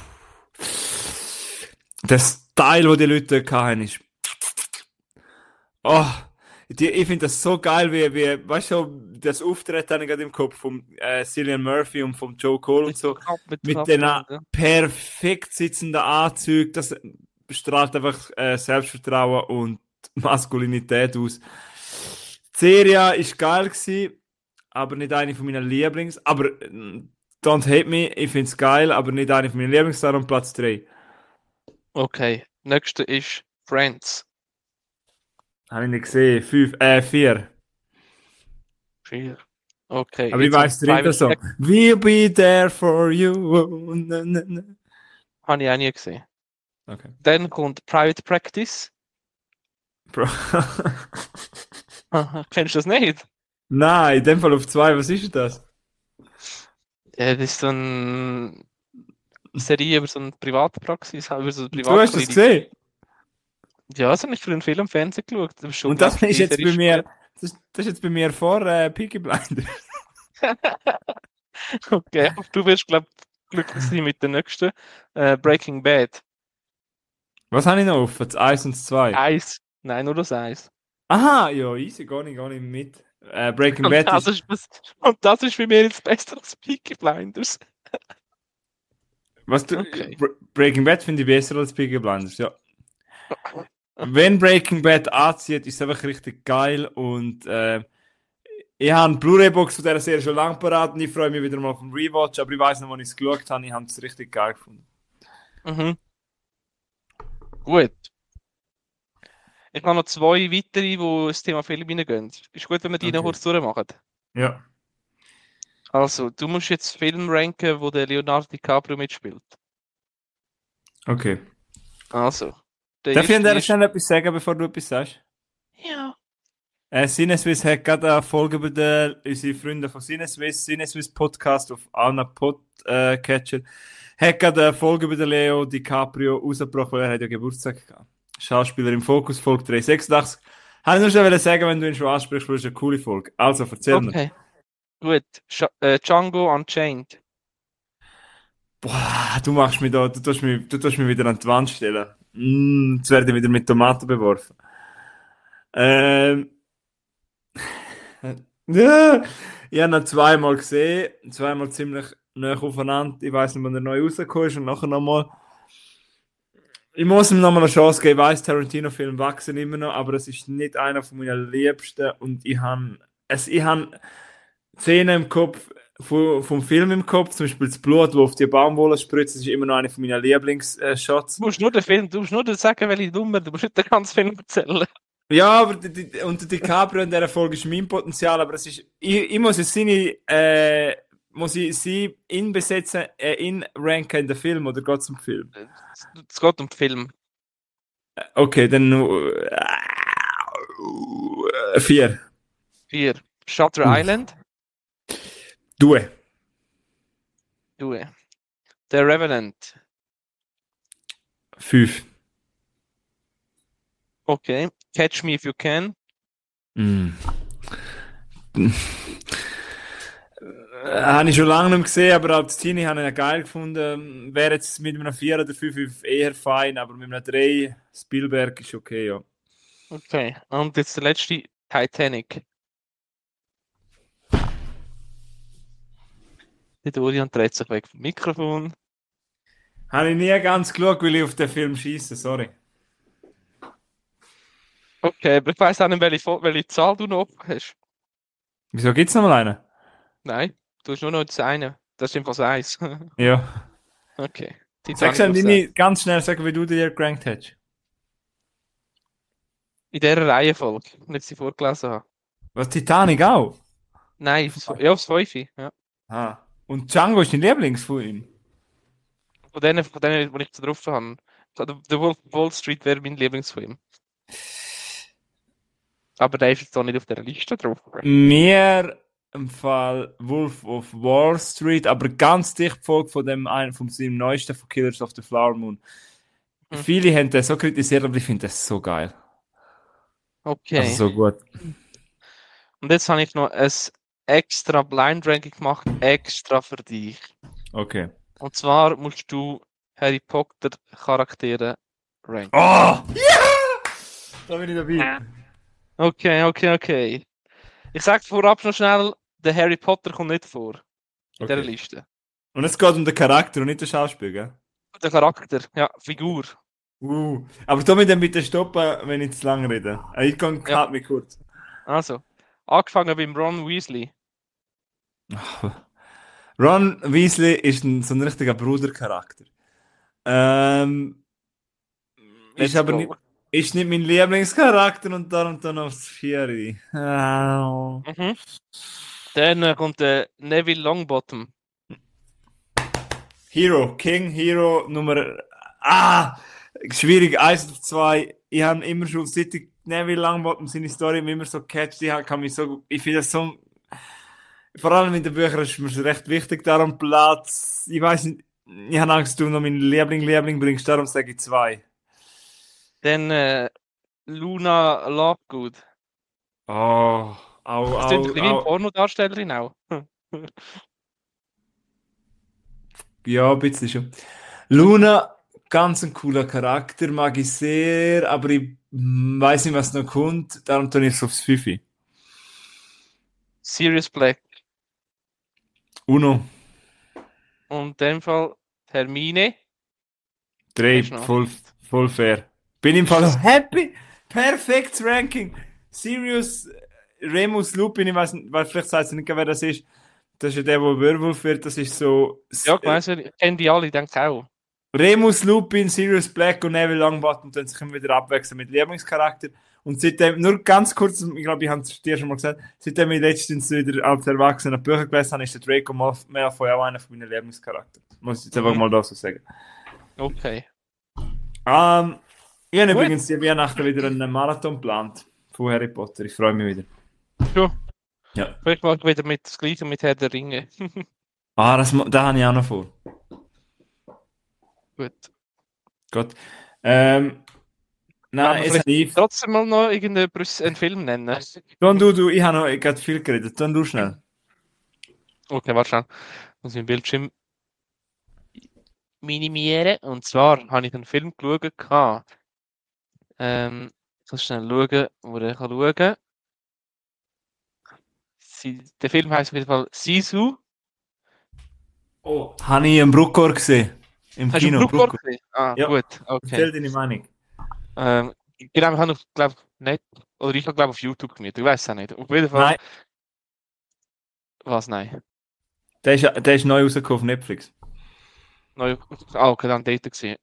Der Style, den die Leute dort hatten, ist... Oh, die, ich finde das so geil, wie, wie weißt du, das Auftreten habe ich gerade im Kopf von äh, Cillian Murphy und von Joe Cole und so. Knapp mit Mit knapp den drin, ja. perfekt sitzenden Anzügen, das strahlt einfach äh, Selbstvertrauen und Maskulinität aus. Die Serie ist geil gewesen, aber nicht eine von meinen Lieblings. Aber äh, don't hate me, ich finde es geil, aber nicht eine von meinen Lieblings. Darum Platz drei. Okay, nächste ist Friends. Habe ich nicht gesehen. Fünf, äh, vier. Vier. Okay, Aber ich jetzt weiss den Private Song. Practice. We'll be there for you. Na, na, na. Habe ich auch nie gesehen. Okay. Dann kommt Private Practice. Bro. Aha, kennst du das nicht? Nein, in dem Fall auf zwei. Was ist das? Ja, das ist so eine Serie über so eine Privatpraxis, über so eine Du hast das Privatklinik. gesehen? Ja, das habe ich für einen Film im Fernsehen geschaut. Aber schon, Und das glaubst du, ist die jetzt Serie bei mir, gut? das, das ist jetzt bei mir vor äh, Peaky Blinders. Okay, aber du wirst, glaube ich, glücklich sein mit der nächsten. Äh, Breaking Bad. Was habe ich noch offen? Das eins und das zwei. Eins. Nein, nur das Eins. Aha, ja, easy, gar nicht, gar nicht mit. Äh, Breaking Und Bad das ist. ist, und das ist für mich jetzt besser als Peaky Blinders. Was du, Okay. Bre- Breaking Bad finde ich besser als Peaky Blinders, ja. Wenn Breaking Bad anzieht, ist es einfach richtig geil und äh, ich habe eine Blu-ray-Box von dieser Serie schon lange parat und ich freue mich wieder mal auf den Rewatch, aber ich weiß noch, wann ich es geschaut habe, ich habe es richtig geil gefunden. Mhm. Gut. Ich habe noch zwei weitere, die das Thema Film reingehen. Ist gut, wenn wir die noch Okay. kurz durchmachen. Ja. Also, du musst jetzt Film ranken, wo der Leonardo DiCaprio mitspielt. Okay. Also, der Darf ich an erste dieser ist... Stelle etwas sagen, bevor du etwas sagst? Ja. Äh, Cineswiss hat gerade eine Folge über den, unsere Freunde von Cineswiss, Cineswiss Podcast auf allen Podcatcher, hat gerade eine Folge über den Leo DiCaprio rausgebracht, weil er hat ja Geburtstag gehabt. Schauspieler im Fokus, Folge dreihundertsechsundachtzig. Habe ich nur schon sagen, wenn du ihn schon ansprichst, weil es eine coole Folge. Also, erzähl mir. Okay. Gut. Sch äh, Django Unchained. Boah, du machst mich da, du tust mich, du tust mich wieder an die Wand stellen. Mm, jetzt werde ich wieder mit Tomaten beworfen. Ähm, ja, ich habe ihn zweimal gesehen, zweimal ziemlich nah aufeinander. Ich weiß nicht, wann er neu rausgekommen ist und nachher nochmal. Ich muss ihm nochmal eine Chance geben. Ich weiss, Tarantino-Filme wachsen immer noch, aber es ist nicht einer von meinen liebsten und ich habe, es, ich habe Szenen im Kopf, vom, vom Film im Kopf, zum Beispiel das Blut, das auf die Baumwolle spritzt, das ist immer noch einer von meinen Lieblingsshots. Du musst nur den Film, du musst nur sagen, welche Nummer, du musst nicht den ganzen Film erzählen. Ja, aber die, die, und der DiCaprio in dieser Folge ist mein Potenzial, aber es ist, ich, ich muss es seine, äh, muss ich sie in besetzen, äh, in ranken in den Film oder geht es um den Film? Es geht um den Film. Okay, dann nur äh, vier. Vier. Shutter Uff. Island. Due. Due. The Revenant. Fünf. Okay. Catch Me If You Can. Mm. Habe ich schon lange nicht mehr gesehen, aber als Teenie habe ich ihn geil gefunden. Wäre jetzt mit einem vier oder fünf eher fein, aber mit einem drei Spielberg ist okay, ja. Okay. Und jetzt der letzte, Titanic. Der Dorian dreht sich weg vom Mikrofon. Habe ich nie ganz geschaut, weil ich auf den Film schieße, sorry. Okay, aber ich weiss auch nicht, welche, welche Zahl du noch hast. Wieso gibt es noch mal einen? Nein, du hast nur noch das eine. Das ist jedenfalls eins. Ja. Okay. Sagst du nicht ganz schnell sagen, wie du dir gerankt hast? In dieser Reihenfolge, wenn ich sie vorgelesen habe. Was, Titanic auch? Nein, aufs- ja, aufs Fünfe. Ja. Ah. Und Django ist dein Lieblings von ihm? Von denen, von denen, die ich so drauf habe. The Wolf of Wall Street wäre mein Lieblingsfilm. Aber der ist jetzt auch nicht auf dieser Liste drauf. Mir im Fall Wolf of Wall Street, aber ganz dicht gefolgt von dem einen, von seinem neuesten von Killers of the Flower Moon. Hm. Viele haben den so kritisiert, aber ich finde das so geil. Okay. Also so gut. Und jetzt habe ich noch ein extra Blind Ranking gemacht, extra für dich. Okay. Und zwar musst du Harry Potter Charaktere ranken. Oh! Ja! Da bin ich dabei. Okay, okay, okay. Ich sage vorab noch schnell, der Harry Potter kommt nicht vor in Okay. dieser Liste. Und es geht um den Charakter und nicht den Schauspiel, gell? Der Charakter, ja, Figur. Uh, aber tu mich dann bitte stoppen, wenn ich zu lange rede. Ich kann Ja. halt mich kurz. Also, angefangen beim Ron Weasley. Ron Weasley ist ein, so ein richtiger Brudercharakter. Ähm, Let's ist aber go. nicht, ist nicht mein Lieblingscharakter und darum dann aufs Vieri. Au. Mhm. Dann äh, kommt der Neville Longbottom. Hero, King, Hero, Nummer. Ah! Schwierig, eins auf zwei. Ich habe immer schon, seit ich Neville Longbottom seine Story immer so gecatcht, ich kann mich so, ich finde das so, vor allem in den Büchern ist mir recht wichtig, darum Platz, ich weiß nicht, ich habe Angst, du noch meinen Liebling, Liebling bringst, darum sage ich zwei. Dann äh, Luna Lovegood. Oh, au, Das klingt ein au, bisschen wie eine au. Pornodarstellerin auch. Ja, ein bisschen schon. Luna ganz ein cooler Charakter, mag ich sehr, aber ich weiß nicht, was noch kommt, darum tue ich es aufs Fifi. Sirius Black. Uno, Und in dem Fall Hermine. drei, Hast du noch? voll, voll fair. Bin im Ist Fall das happy. Perfektes Ranking. Sirius, Remus Lupin, ich weiß nicht, weil vielleicht sagt sie nicht, wer das ist. Das ist ja der, der Werwolf wird. Das ist so. Ja, gemeint, ich kenne die alle, denke auch. Remus Lupin, Sirius Black und Neville Longbottom tun sich immer wieder abwechseln mit Lieblingscharakter. Und seitdem, nur ganz kurz, ich glaube, ich habe es dir schon mal gesagt, seitdem ich letztens wieder als Erwachsener Bücher gelesen habe, ist der Draco Malfoy auch einer von meinen Lieblingscharakter. Muss ich jetzt einfach Mhm. mal da so sagen. Okay. Ähm, ich habe Gut. übrigens die Weihnachten wieder einen Marathon geplant von Harry Potter. Ich freue mich wieder. Schon. Ja. Vielleicht mal wieder mit das Gleiche mit Herr der Ringe. Ah, das, mo- das habe ich auch noch vor. Gut. Gut. Ähm, Kann nein, man jetzt vielleicht habe ich... trotzdem mal noch irgendeinen Brüss- einen Film nennen? Don du, du, ich habe noch gerade viel geredet. Don du schnell. Okay, warte schnell. Muss ich den Bildschirm minimieren. Und zwar habe ich einen Film geschaut. gehabt. Ähm, ich muss schnell schauen, wo ich kann schauen kann. Sie, der Film heißt auf jeden Fall Sisu. Oh. Habe ich einen Bruckor gesehen. Im Hast du einen Kino. Bruckor Bruckor. gesehen? Ah, Ja. gut, okay. Erzähl deine Meinung. Ähm, genau, ich habe noch, glaube nicht, oder ich habe, glaube auf YouTube gemietet, ich weiß es auch nicht. Auf jeden Fall, Nein, was, nein. der ist, der ist neu rausgekommen auf Netflix. Neu, ah, okay, dann dort gesehen.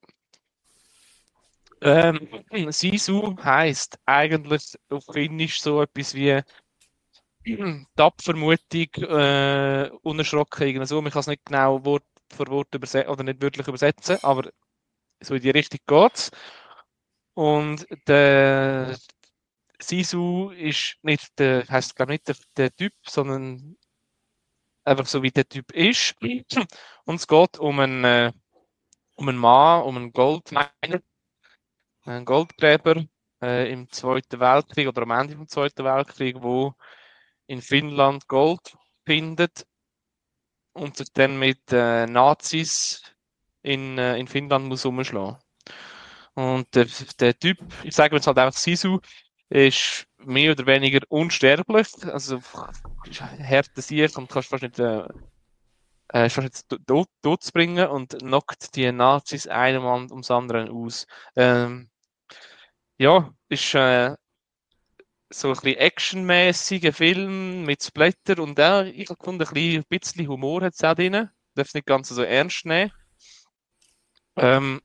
Ähm, Sisu heisst eigentlich auf Finnisch so etwas wie tapfer, mutig, äh, unerschrocken, irgendwie so. Man kann es nicht genau Wort für Wort übersetzen, oder nicht wörtlich übersetzen, aber so in die Richtung geht's. Und der Sisu ist nicht der, heißt glaube nicht der, der Typ, sondern einfach so wie der Typ ist. Und es geht um einen, äh, um einen Mann, um einen Goldminer, einen Goldgräber äh, im Zweiten Weltkrieg oder am Ende vom Zweiten Weltkrieg, wo in Finnland Gold findet und sich dann mit äh, Nazis in, äh, in Finnland muss umschlagen. Und der, der Typ, ich sage jetzt halt einfach Sisu, ist mehr oder weniger unsterblich. Also härter Sieg und kannst fast nicht, äh, äh, fast nicht tot, tot zu bringen und knockt die Nazis einen Mann ums andere aus. Ähm, ja, ist äh, so ein bisschen actionmäßiger Film mit Splatter und auch, ich habe gefunden, ein bisschen, ein bisschen Humor hat es auch drin. Darf es nicht ganz so ernst nehmen. Ähm,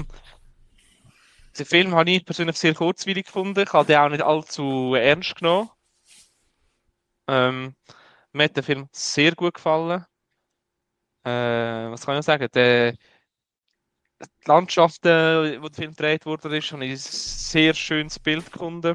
den Film habe ich persönlich sehr kurzweilig gefunden. Ich habe den auch nicht allzu ernst genommen. Ähm, mir hat der Film sehr gut gefallen. Äh, was kann ich noch sagen? Der, die Landschaften, wo der Film gedreht wurde, ist, habe ich ein sehr schönes Bild gefunden.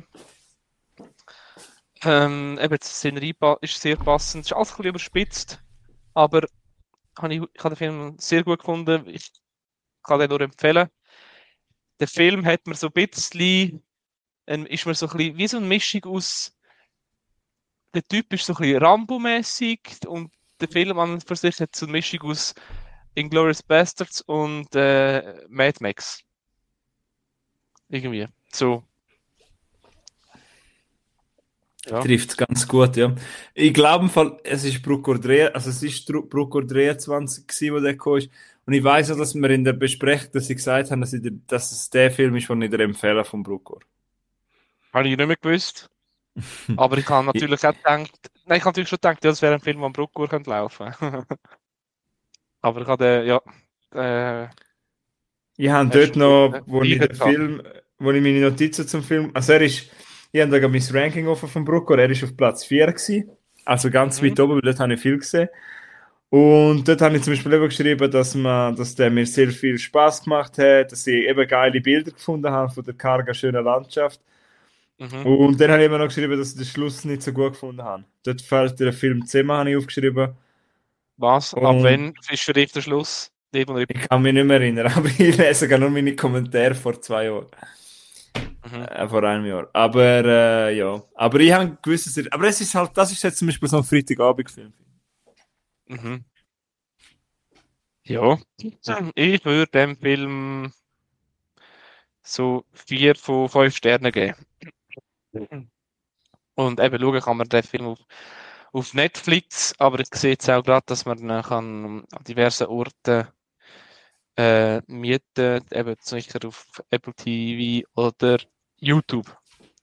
Ähm, eben, die Szenerie pa- ist sehr passend. Es ist alles ein bisschen überspitzt, aber habe ich, ich habe den Film sehr gut gefunden. Ich kann den nur empfehlen. Der Film hat mir so ein bisschen, ähm, ist mir so ein bisschen wie so eine Mischung aus, der Typ ist so ein bisschen Rambo-mäßig und der Film an und für sich hat so eine Mischung aus Inglourious Basterds und äh, Mad Max. Irgendwie. So. Ja. Trifft es ganz gut, ja. Ich glaube, im Fall, es ist Bruckor drei, also es ist Dru- Bruckor dreiundzwanzig gewesen, wo der gekommen ist. Und ich weiß auch, dass wir in der Besprechung, dass sie gesagt haben, dass, ich, der- dass es der Film ist, den ich dir empfehle von Bruckor. Habe ich nicht mehr gewusst. Aber ich habe natürlich auch gedacht, nein, ich habe natürlich schon gedacht, ja, das wäre ein Film, wo am Bruckur könnte laufen. Aber ich habe, ja, äh, Ich habe hast dort du noch, äh, wo ich Liebe den gehabt. Film, wo ich meine Notizen zum Film, also er ist, ich habe da gerade mein Ranking offen von Bruckor, er ist auf Platz vier gewesen, also ganz Mhm. weit oben, weil dort habe ich viel gesehen. Und dort habe ich zum Beispiel eben geschrieben, dass, man, dass der mir sehr viel Spaß gemacht hat, dass ich eben geile Bilder gefunden habe von der kargen, schönen Landschaft. Mhm. Und dann habe ich immer noch geschrieben, dass ich den Schluss nicht so gut gefunden habe. Dort fällt der Film Zimmer, habe ich aufgeschrieben. Was? Ab Und wann ist für dich der Schluss? Leben und ich kann mich nicht mehr erinnern, aber ich lese gar nur meine Kommentare vor zwei Jahren. Mhm. Äh, vor einem Jahr. Aber äh, ja. Aber ich habe gewusst, dass er, aber es ist halt, das ist jetzt zum Beispiel so ein Freitagabendfilm. Mhm. Ja. Ich würde dem Film so vier von fünf Sternen geben. Und eben schauen kann man den Film auf, auf Netflix, aber ich sehe jetzt auch gerade, dass man ihn kann an diversen Orten äh, mieten, eben sicher auf Apple T V oder YouTube.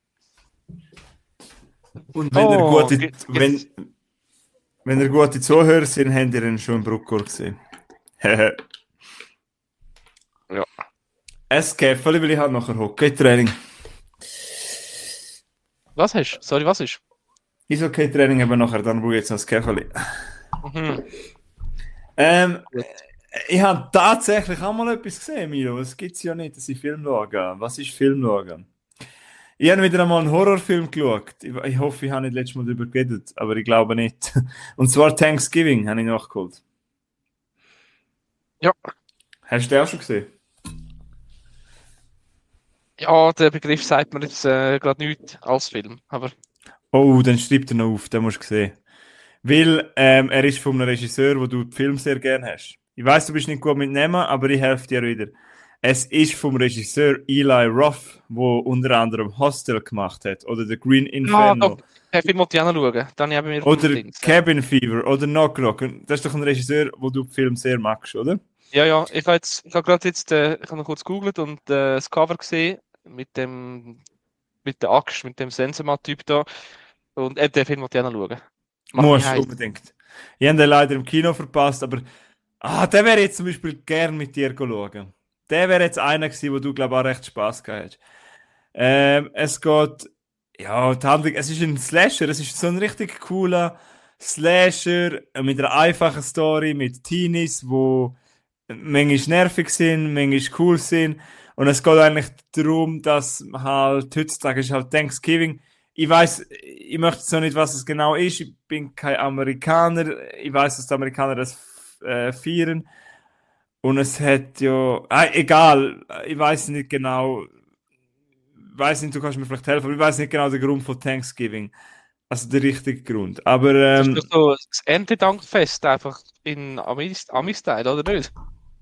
Und wenn ihr Oh, gute, gibt, wenn, gibt's, wenn ihr gute Zuhörer sind, habt ihr ihn schon im Bruckgurt gesehen. ja. Es Käferli, weil ich halt nachher Hockey-Training. Was hast du? Sorry, was ist? Eishockey-Training eben nachher, dann brauche ich jetzt noch das Käferli. Mhm. Ähm, Gut. ich habe tatsächlich auch mal etwas gesehen, Milo. Es gibt es ja nicht, dass ich Film schaue. Was ist Film schauen? Ich habe wieder einmal einen Horrorfilm geschaut. Ich, ich hoffe, ich habe nicht letztes Mal darüber geredet, aber ich glaube nicht. Und zwar Thanksgiving habe ich nachgeholt. Ja. Hast du den auch schon gesehen? Ja, der Begriff sagt mir jetzt äh, gerade nichts als Film, aber Oh, dann schreib dir noch auf, den musst du sehen. Weil ähm, er ist von einem Regisseur, wo du den Film sehr gerne hast. Ich weiß, du bist nicht gut mit Namen, aber ich helfe dir wieder. Es ist vom Regisseur Eli Roth, wo unter anderem Hostel gemacht hat, oder The Green ah, Inferno, doch, den Film wollte ich auch noch schauen. Dann habe ich mir auf dem oder Dings. Ja. Cabin Fever, oder Knock Knock. Das ist doch ein Regisseur, wo du den Film sehr magst, oder? Ja, ja, ich habe jetzt, ich habe gerade jetzt, äh, ich habe noch kurz gegoogelt und äh, das Cover gesehen mit dem, mit der Axt, mit dem Sensenmann-Typ da. Und äh, den Film wollte ich auch noch schauen. Ma- Wie Musst heißt unbedingt. Ich habe den leider im Kino verpasst, aber ah, der wäre jetzt zum Beispiel gern mit dir schauen. Der wäre jetzt einer gewesen, wo du, glaube ich, auch recht Spaß gehabt hast. Ähm, es geht, ja, die Handlung, es ist ein Slasher, es ist so ein richtig cooler Slasher äh, mit einer einfachen Story, mit Teenies, wo manchmal nervig sind, manchmal cool sind. Und es geht eigentlich darum, dass halt heutzutage ist halt Thanksgiving. Ich weiß, ich möchte so nicht, was es genau ist. Ich bin kein Amerikaner. Ich weiß, dass die Amerikaner das äh, feiern. Und es hat ja, ah, egal, ich weiß nicht genau, weiß nicht, du kannst mir vielleicht helfen, aber ich weiß nicht genau den Grund von Thanksgiving. Also der richtige Grund. Aber das? Ist ähm, doch so das Erntedankfest einfach in Amis- Ami-Style, oder nicht?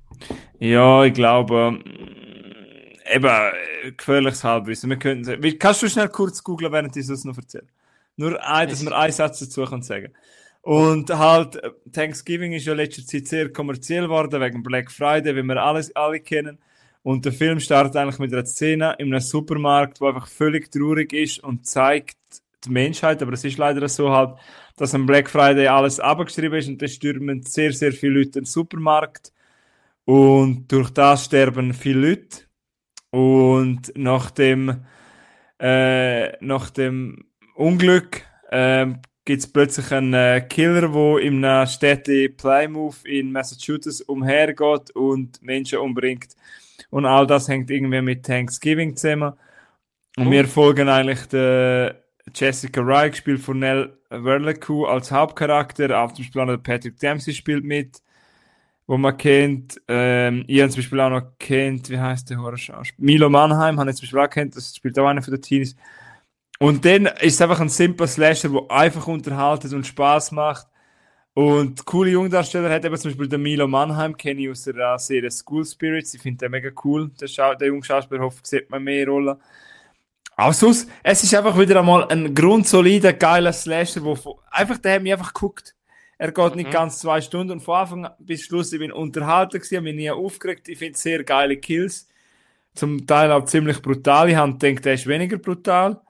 ja, ich glaube, ähm, eben, äh, gefährliches Halbwissen. Wir könnten, wie, kannst du schnell kurz googeln, während ich es noch erzähle? Nur ein, dass Es, wir einen Satz dazu können sagen. Und halt, äh, Thanksgiving ist ja letzter Zeit sehr kommerziell geworden, wegen Black Friday, wie wir alles, alle kennen. Und der Film startet eigentlich mit einer Szene in einem Supermarkt, wo einfach völlig traurig ist und zeigt die Menschheit, aber es ist leider so halt, dass am Black Friday alles abgeschrieben ist und da stürmen sehr, sehr viele Leute in den Supermarkt. Und durch das sterben viele Leute. Und nach dem, äh, nach dem Unglück ähm, gibt es plötzlich einen äh, Killer, der in einer Städte Plymouth in Massachusetts umhergeht und Menschen umbringt. Und all das hängt irgendwie mit Thanksgiving zusammen. Und oh, wir folgen eigentlich der Jessica Rae, gespielt von Nell Werleku als Hauptcharakter. Auch zum Beispiel auch noch Patrick Dempsey spielt mit, wo man kennt. Ähm, ich habe zum Beispiel auch noch kennt, wie heißt der Horrorschauspieler? Milo Mannheim, habe ich zum Beispiel auch kennt, das spielt auch einer von den Teenies. Und dann ist es einfach ein simpler Slasher, der einfach unterhaltet und Spaß macht. Und coole Jungdarsteller hat eben zum Beispiel den Milo Mannheim, kenne ich aus der Serie School Spirits. Ich finde den mega cool. Der, Schau der junge Schauspieler, hoffe, sieht man mehr Rollen. Aber sonst, es ist einfach wieder einmal ein grundsolider, geiler Slasher, wo von- einfach, der hat mich einfach geguckt. Er geht nicht mhm. ganz zwei Stunden und von Anfang bis Schluss, ich bin unterhalten gewesen, mich nie aufgeregt. Ich finde sehr geile Kills. Zum Teil auch ziemlich brutal. Ich habe gedacht, der ist weniger brutal.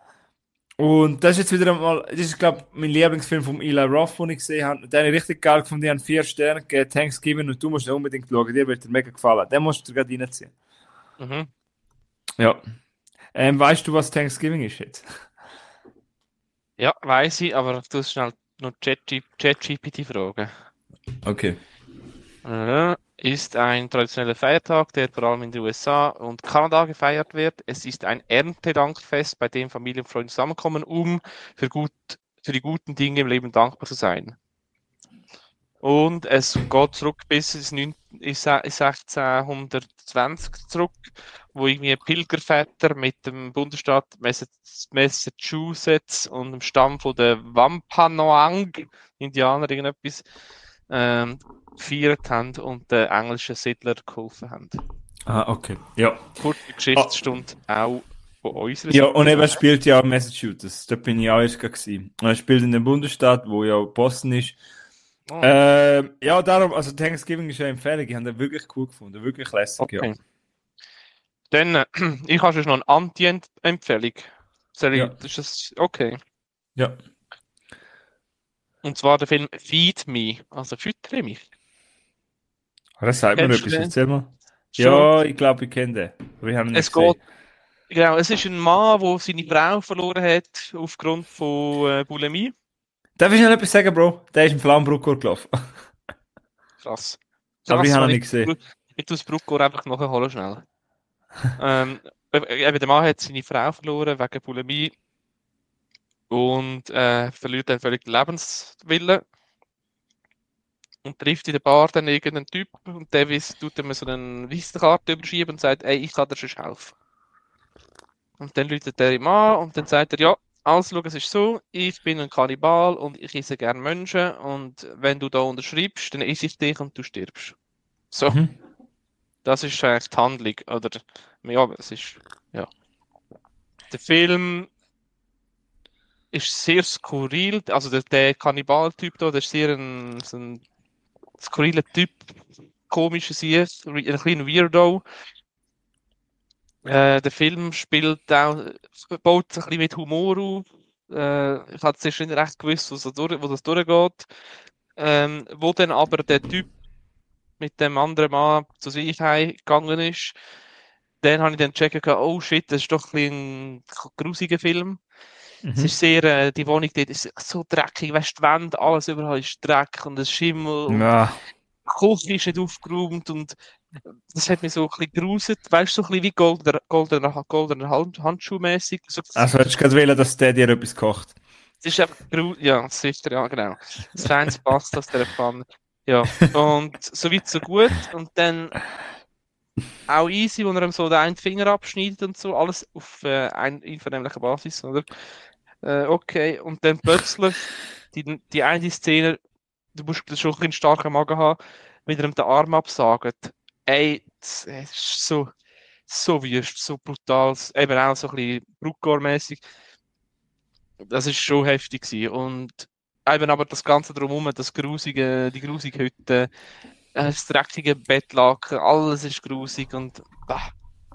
Und das ist jetzt wieder einmal, das ist, glaube ich, mein Lieblingsfilm von Eli Roth, den ich gesehen habe. Den habe ich richtig geil gefunden. Ich habe vier Sterne gegeben, Thanksgiving, und du musst ihn unbedingt schauen. Dir wird er mega gefallen. Den musst du gerade reinziehen. Mhm. Ja. Ähm, weißt du, was Thanksgiving ist jetzt? Ja, weiß ich, aber du musst schnell noch ChatGPT fragen. Okay. Äh, Ist ein traditioneller Feiertag, der vor allem in den U S A und Kanada gefeiert wird. Es ist ein Erntedankfest, bei dem Familie und Freunde zusammenkommen, um für, gut, für die guten Dinge im Leben dankbar zu sein. Und es geht zurück bis ins neun- ins se- ins sechzehnhundertzwanzig zurück, wo irgendwie Pilgerväter mit dem Bundesstaat Massa- Massachusetts und dem Stamm von der Wampanoag, Indianer, irgendetwas, ähm, gefeiert haben und den englischen Siedler geholfen haben. Ah, okay. Ja. Kurze Ah, Geschichtsstunde auch von unserer ja, und Seite eben, er noch. spielt ja in Massachusetts. Da bin ich auch erst gewesen. Und er spielt in dem Bundesstaat, wo ja Boston ist. Oh, Ähm, ja, darum, also Thanksgiving ist eine Empfehlung. Ich habe den wirklich cool gefunden. Wirklich lässig, ja. okay. Dann, äh, ich habe schon noch eine Anti-Empfehlung. Soll ich, Ja, das ist das, okay. ja. Und zwar der Film Feed Me, also Füttere mich. Aber das sagt mir Kennst du etwas. den? Erzähl mal. Schon? Ja, ich glaube, ich kenne den. Aber ich habe ihn nicht Es geht, gesehen. genau, es ist ein Mann, der seine Frau verloren hat aufgrund von äh, Bulimie. Darf ich noch etwas sagen, Bro? Der ist im Flammenbrückor gelaufen. Krass. Aber ich Krass, habe ihn wenn ich, nicht gesehen. ich tue das Bruckor einfach nachholen schnell. Ähm, eben, der Mann hat seine Frau verloren wegen Bulimie und äh, verliert dann völlig den Lebenswillen und trifft in der Bar dann irgendeinen Typ und der weiss, tut ihm so eine Visitenkarte überschieben und sagt, ey, ich kann dir schon helfen. Und dann läutet er ihm an und dann sagt er, ja, also schau, es ist so, ich bin ein Kannibal und ich esse gerne Menschen und wenn du da unterschreibst, dann esse ich dich und du stirbst. So, Mhm. das ist eigentlich die Handlung. Oder, ja, es ist, ja. Der Film ist sehr skurril, also der, der Kannibal-Typ da, der ist sehr ein, so ein skurriler Typ, komischer Sieg, ein kleiner Weirdo. Äh, der Film spielt auch, baut sich ein bisschen mit Humor auf. Äh, ich hatte zuerst nicht recht gewusst, wo das, durch, wo das durchgeht. Ähm, wo dann aber der Typ mit dem anderen Mann zu sich gegangen ist, dann habe ich dann gecheckt, oh shit, das ist doch ein, bisschen ein grusiger Film. Es ist Mhm. sehr, äh, die Wohnung dort ist so dreckig, weißt du, die Wände, alles überall ist Dreck und es Schimmel und Ja. die Küche ist nicht aufgeräumt und das hat mich so ein bisschen gruselt, weißt du, so ein bisschen wie goldener, goldener, goldener Hand, Handschuhmäßig. So, Also hättest du gerade wählen, dass der dir etwas kocht. es ist einfach gru ja, sicher, ja, genau. Das Fans passt aus der Pfanne. Ja, und so weit, so gut. Und dann auch easy, wo er ihm so den einen Finger abschneidet und so, alles auf äh, ein, einvernehmlicher Basis, oder? Äh, okay, und dann plötzlich die, die eine Szene, du musst schon ein einen starken Magen haben, wenn er ihm den Arm absagt. Ey, das ist so, so wüst, so brutal, eben auch so ein bisschen Bruckgor-mäßig. Das ist schon heftig gewesen. Und eben aber das Ganze drumherum, das grusige, die grusige Hütte, äh, das dreckige Bettlaken, alles ist grusig und bah.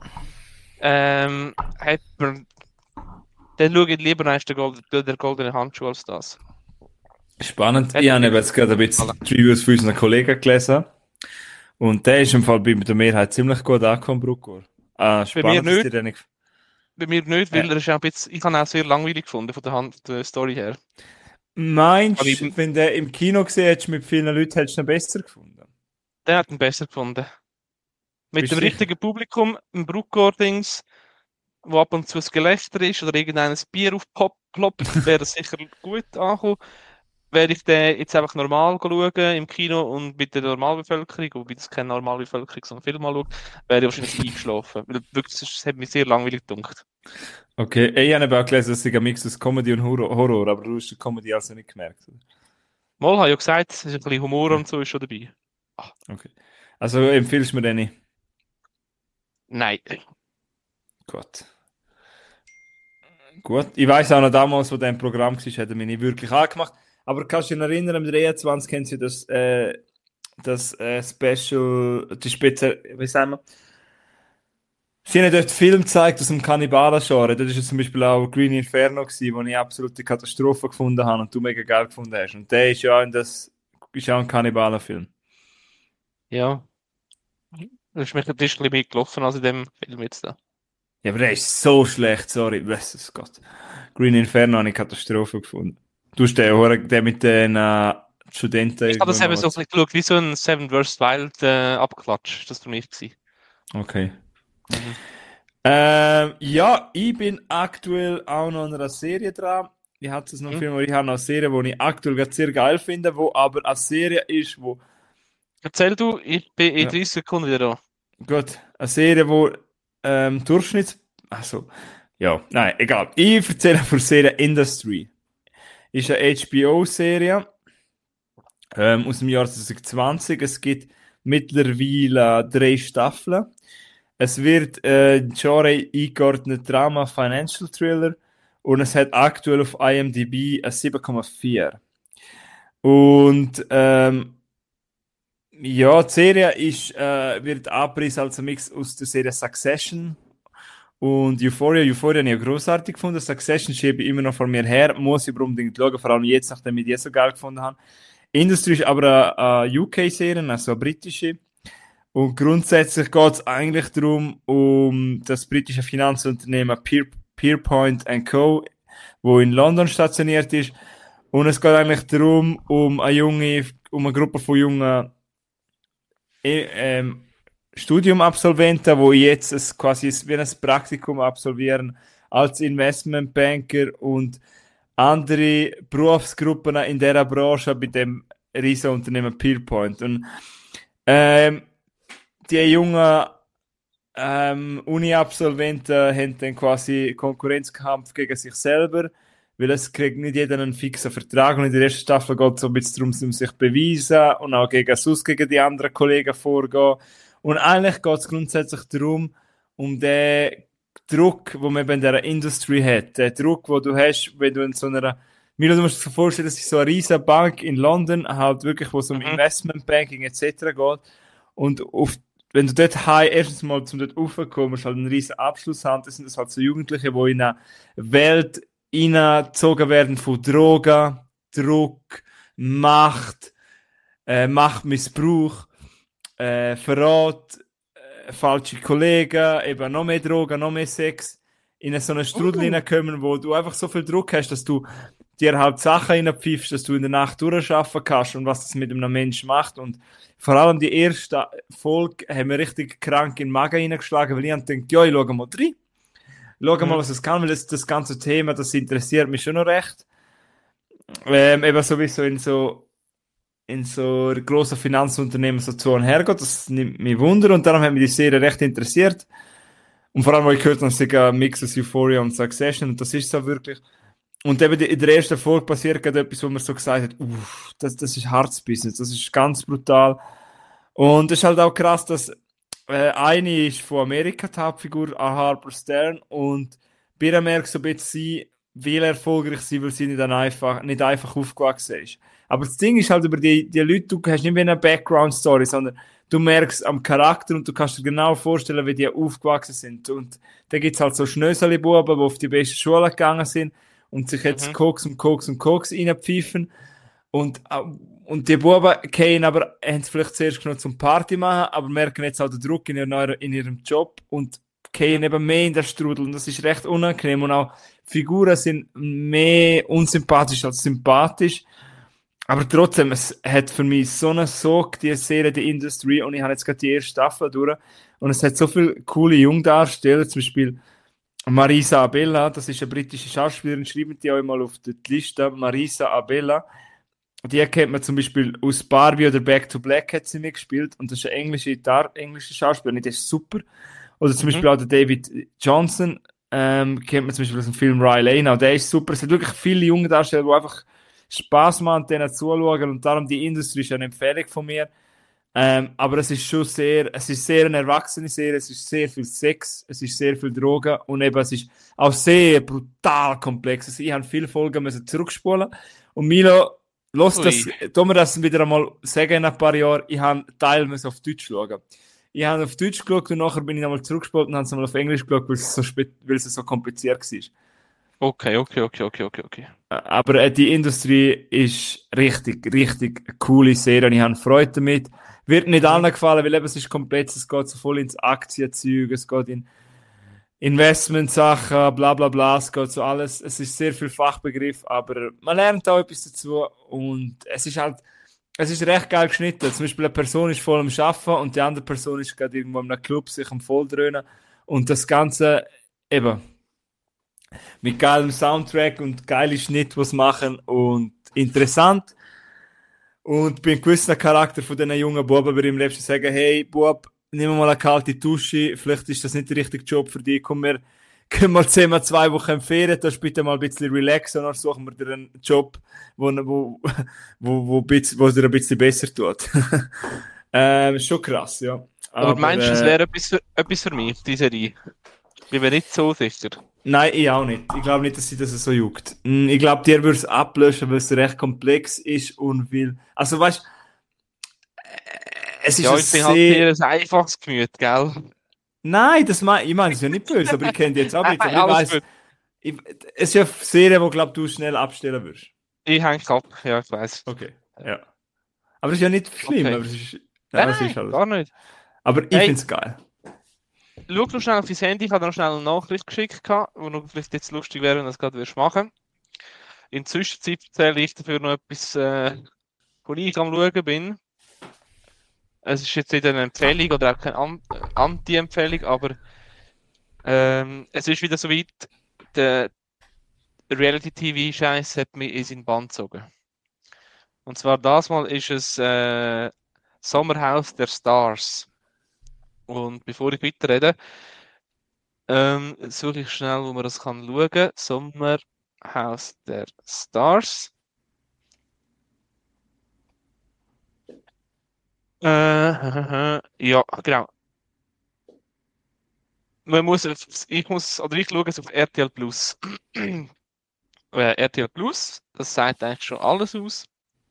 Ähm, hat man, dann schaue ich lieber noch den, Gold, der goldene Handschuh als das. Spannend. Hat Ich mir habe eben richtig jetzt gerade ein bisschen gefallen. die Reviews von unseren Kollegen gelesen. Und der ist im Fall bei der Mehrheit ziemlich gut angekommen, Bruckor. Ah, Bei mir spannend, dass nicht, dir der nicht... bei mir nicht, Äh, weil er ist auch ein bisschen, ich habe ihn auch sehr langweilig gefunden von der, Hand, der Story her. Aber meinst ich, du, wenn der im Kino gesehen hättest mit vielen Leuten, hättest du ihn besser gefunden? der hat ihn besser gefunden. Mit Bist dem du sicher? richtigen Publikum, im Bruckgor-Dings, wo ab und zu ein Gelächter ist oder irgendein Bier aufploppt, wäre das sicher gut angekommen. Wäre ich den jetzt einfach normal schauen im Kino und mit der Normalbevölkerung, wobei das keine Normalbevölkerung, sondern Film mal schaut, wäre ich wahrscheinlich eingeschlafen. Weil wirklich, es hat mich sehr langweilig gedacht. Okay, ich habe eben auch gelesen, dass es ein Mix aus Comedy und Horror, Horror, aber du hast die Comedy also nicht gemerkt. Oder? Mal, habe ich ja gesagt, es ist ein bisschen Humor Ja, und so ist schon dabei. Ah, okay. Also empfiehlst du mir den nicht? nein. Gut. Gut. Ich weiß auch noch damals, wo der im Programm war, hat er mich nicht wirklich angemacht. Aber kannst du dich erinnern, am dreiundzwanzig kennst du das, äh, das äh, Special, die Spitze, wie sagen wir? Sie haben dort Film gezeigt aus dem Kannibalen-Genre. Das war zum Beispiel auch Green Inferno, gewesen, wo ich absolute Katastrophe gefunden habe und du mega geil gefunden hast. Und der ist ja in das, ist ja ein Kannibalenfilm. Ja, das ist mir ein bisschen mehr gelaufen als in dem Film jetzt da. Ja, aber der ist so schlecht, sorry. Jesus Gott. Green Inferno habe ich Katastrophe gefunden. Du hast den, Hure- den mit den äh, Studenten Ich habe irgendwo das im eben so ein Amaz- bisschen geschaut, wie so ein Seven vs. Wild äh, Abklatsch. Das war für mich gewesen. Okay. Mhm. Ähm, ja, ich bin aktuell auch noch an einer Serie dran. Ich hatte es noch Mhm. viel, aber ich habe noch eine Serie, die ich aktuell gerade sehr geil finde, wo aber eine Serie ist, wo, Erzähl du, ich bin in ja, dreißig Sekunden wieder da. gut, eine Serie, wo ähm, Durchschnitts, also, ja, nein, egal. Ich erzähle von der Serie Industry. Ist eine H B O-Serie ähm, aus dem Jahr zwanzig zwanzig. Es gibt mittlerweile drei Staffeln. Es wird äh, Genre eingeordnet Drama, Financial Thriller und es hat aktuell auf IMDb eine sieben Komma vier. Und ähm, ja, die Serie ist, äh, wird angepriesen als ein Mix aus der Serie Succession und Euphoria. Euphoria habe ich ja grossartig gefunden. Succession schiebe ich immer noch vor mir her, muss ich aber unbedingt schauen, vor allem jetzt, nachdem ich die so geil gefunden habe. Industry ist aber eine, eine U K-Serie, also eine britische. Und grundsätzlich geht es eigentlich darum, um das britische Finanzunternehmen Peer, Pierpoint and Co., wo in London stationiert ist. Und es geht eigentlich darum, um eine junge, um eine Gruppe von jungen äh, ähm, Studiumabsolventen, die jetzt es quasi wie ein Praktikum absolvieren als Investmentbanker und andere Berufsgruppen in dieser Branche bei dem riesen Unternehmen Pierpoint. Und ähm, die jungen ähm, Uni-Absolventen haben dann quasi Konkurrenzkampf gegen sich selber, weil es kriegt nicht jeder einen fixen Vertrag und in der ersten Staffel geht es so ein bisschen darum, um sich zu beweisen und auch gegen, sonst gegen die anderen Kollegen vorgehen. Und eigentlich geht es grundsätzlich darum, um den Druck, den man eben in dieser Industrie hat. Den Druck, den du hast, wenn du in so einer, Milo, du musst dir vorstellen, das ist so eine riesige Bank in London, halt wirklich, wo es um Mhm. Investmentbanking et cetera geht. Und auf, wenn du dort high, erstens mal zum dort raufkommen, musst halt einen riesen Abschluss haben. Das sind das halt so Jugendliche, die in eine Welt hineingezogen werden von Drogen, Druck, Macht, äh, Machtmissbrauch, äh, Verrat, äh, falsche Kollegen, eben noch mehr Drogen, noch mehr Sex, in so einen Strudel Uh. hineinkommen, wo du einfach so viel Druck hast, dass du dir halt Sachen reinpfiffst, dass du in der Nacht durchschaffen kannst und was das mit einem Menschen macht. Und vor allem die erste Folge haben wir richtig krank in den Magen hineingeschlagen, weil ich dann gedacht, ja, ich schau mal rein. Schau Mhm. mal, was es kann, weil das, das ganze Thema, das interessiert mich schon noch recht. Ähm, eben sowieso in so in so grossen Finanzunternehmen so zu und hergeht, das nimmt mich Wunder und darum hat mich die Serie recht interessiert. Und vor allem, weil ich gehört habe, es ist ein Mix aus Euphoria und Succession und das ist so wirklich. Und eben in der ersten Folge passiert gerade etwas, wo man so gesagt hat, uff, das, das ist hartes Business, das ist ganz brutal. Und es ist halt auch krass, dass äh, eine ist von Amerika, die Hauptfigur, A. Harper Stern, und bei ihr merkst du so ein bisschen, sie will erfolgreich sein, weil sie nicht, dann einfach, nicht einfach aufgewachsen ist. Aber das Ding ist halt über die, die Leute, du hast nicht wie eine Background-Story, sondern du merkst am Charakter und du kannst dir genau vorstellen, wie die aufgewachsen sind. Und da gibt's halt so Schnöseli-Buben, die auf die beste Schule gegangen sind und sich jetzt Mhm. Koks und Koks und Koks reinpfeifen. Und, und die Buben gehen aber, haben es vielleicht zuerst genommen zum Party machen, aber merken jetzt auch den Druck in, ihrem, in ihrem Job und gehen eben mehr in den Strudel. Und das ist recht unangenehm. Und auch Figuren sind mehr unsympathisch als sympathisch. Aber trotzdem, es hat für mich so einen Sog, die Serie, die Industry, und ich habe jetzt gerade die erste Staffel durch. Und es hat so viele coole Jungdarsteller, zum Beispiel Marisa Abela, das ist eine britische Schauspielerin, schreiben die auch mal auf die Liste, Marisa Abela. Die kennt man zum Beispiel aus Barbie oder Back to Black, hat sie mitgespielt, und das ist eine englische, englische Schauspielerin, die ist super. Oder zum Mhm. Beispiel auch der David Johnson, ähm, kennt man zum Beispiel aus dem Film Riley, auch der ist super. Es sind wirklich viele junge Darsteller, die einfach Spaß machen, denen zuzuschauen, und darum die Industrie ist eine Empfehlung von mir. Ähm, aber es ist schon sehr, es ist sehr eine erwachsene Serie, es ist sehr viel Sex, es ist sehr viel Drogen und eben es ist auch sehr brutal komplex. Also ich habe viele Folgen müssen zurückspulen und Milo, los das, tu mir das wieder einmal sagen in ein paar Jahren, ich habe Teil müssen auf Deutsch schauen. Ich habe auf Deutsch geschaut und nachher bin ich nochmal zurückgespult und habe es nochmal auf Englisch geschaut, weil es so, weil es so kompliziert war. Okay, okay, okay, okay, okay, okay. Aber äh, die Industrie ist richtig, richtig coole Serie und ich habe Freude damit. Wird nicht Mhm. allen gefallen, weil eben es ist komplex, es geht so voll ins Aktienzeug, es geht in Investmentsachen, bla bla bla, es geht so alles, es ist sehr viel Fachbegriff, aber man lernt auch etwas dazu und es ist halt, es ist recht geil geschnitten. Zum Beispiel eine Person ist voll am Arbeiten und die andere Person ist gerade irgendwo in einem Club sich am Volldröhnen und das Ganze eben mit geilem Soundtrack und geile Schnitt, was machen und interessant. Und bei einem gewissen Charakter von diesen jungen Buben würde ich am liebsten sagen, hey Bub, nimm mal eine kalte Dusche, vielleicht ist das nicht der richtige Job für dich, komm, wir können mal zehnmal zwei Wochen in Ferien, da bitte mal ein bisschen relaxen und dann suchen wir dir einen Job, wo, wo, wo, wo, wo, wo dir ein bisschen besser tut. ähm, schon krass, ja. Aber Aber meinst du, es äh, wäre etwas für, etwas für mich, die Serie? Ich bin mir nicht so sicher. nein, ich auch nicht. Ich glaube nicht, dass sie das so juckt. Mm, Ich glaube, dir würde es ablösen, weil es recht komplex ist und will. Also weißt, es ist Ja, ein ich bin halt sehr. eher ein einfaches Gemüt, gell? Nein, das mein, ich meine, das ist ja nicht böse, aber ich kenne die jetzt auch Nein, nicht. Aber ich alles weiß, gut. ich, es ist ja eine Serie, wo glaub du schnell abstellen wirst. Ich hänge ab, ja, ich weiß. Okay, ja. Aber das ist ja nicht schlimm, Okay. aber es ist, Nein, ja, es ist nein, alles. gar nicht. Aber ich Hey, finde es geil. schau noch schnell auf dein Handy. Ich habe dir noch schnell eine Nachricht geschickt, gehabt, wo noch vielleicht jetzt lustig wäre, wenn du das gerade würdest machen. In der Zwischenzeit erzähle ich dafür noch etwas, äh, wo ich am Schauen bin. Es ist jetzt nicht eine Empfehlung oder auch keine An äh, Anti-Empfehlung, aber ähm, es ist wieder soweit, der Reality-T V-Scheiß hat mich in seinen Bann gezogen. Und zwar das Mal ist es äh, Sommerhaus der Stars. Und bevor ich weiterrede, ähm, suche ich schnell, wo man das kann schauen. Sommerhaus der Stars. Äh, ja, genau. Man muss, auf- ich muss, oder ich schaue es auf R T L Plus. äh, R T L Plus, das sagt eigentlich schon alles aus.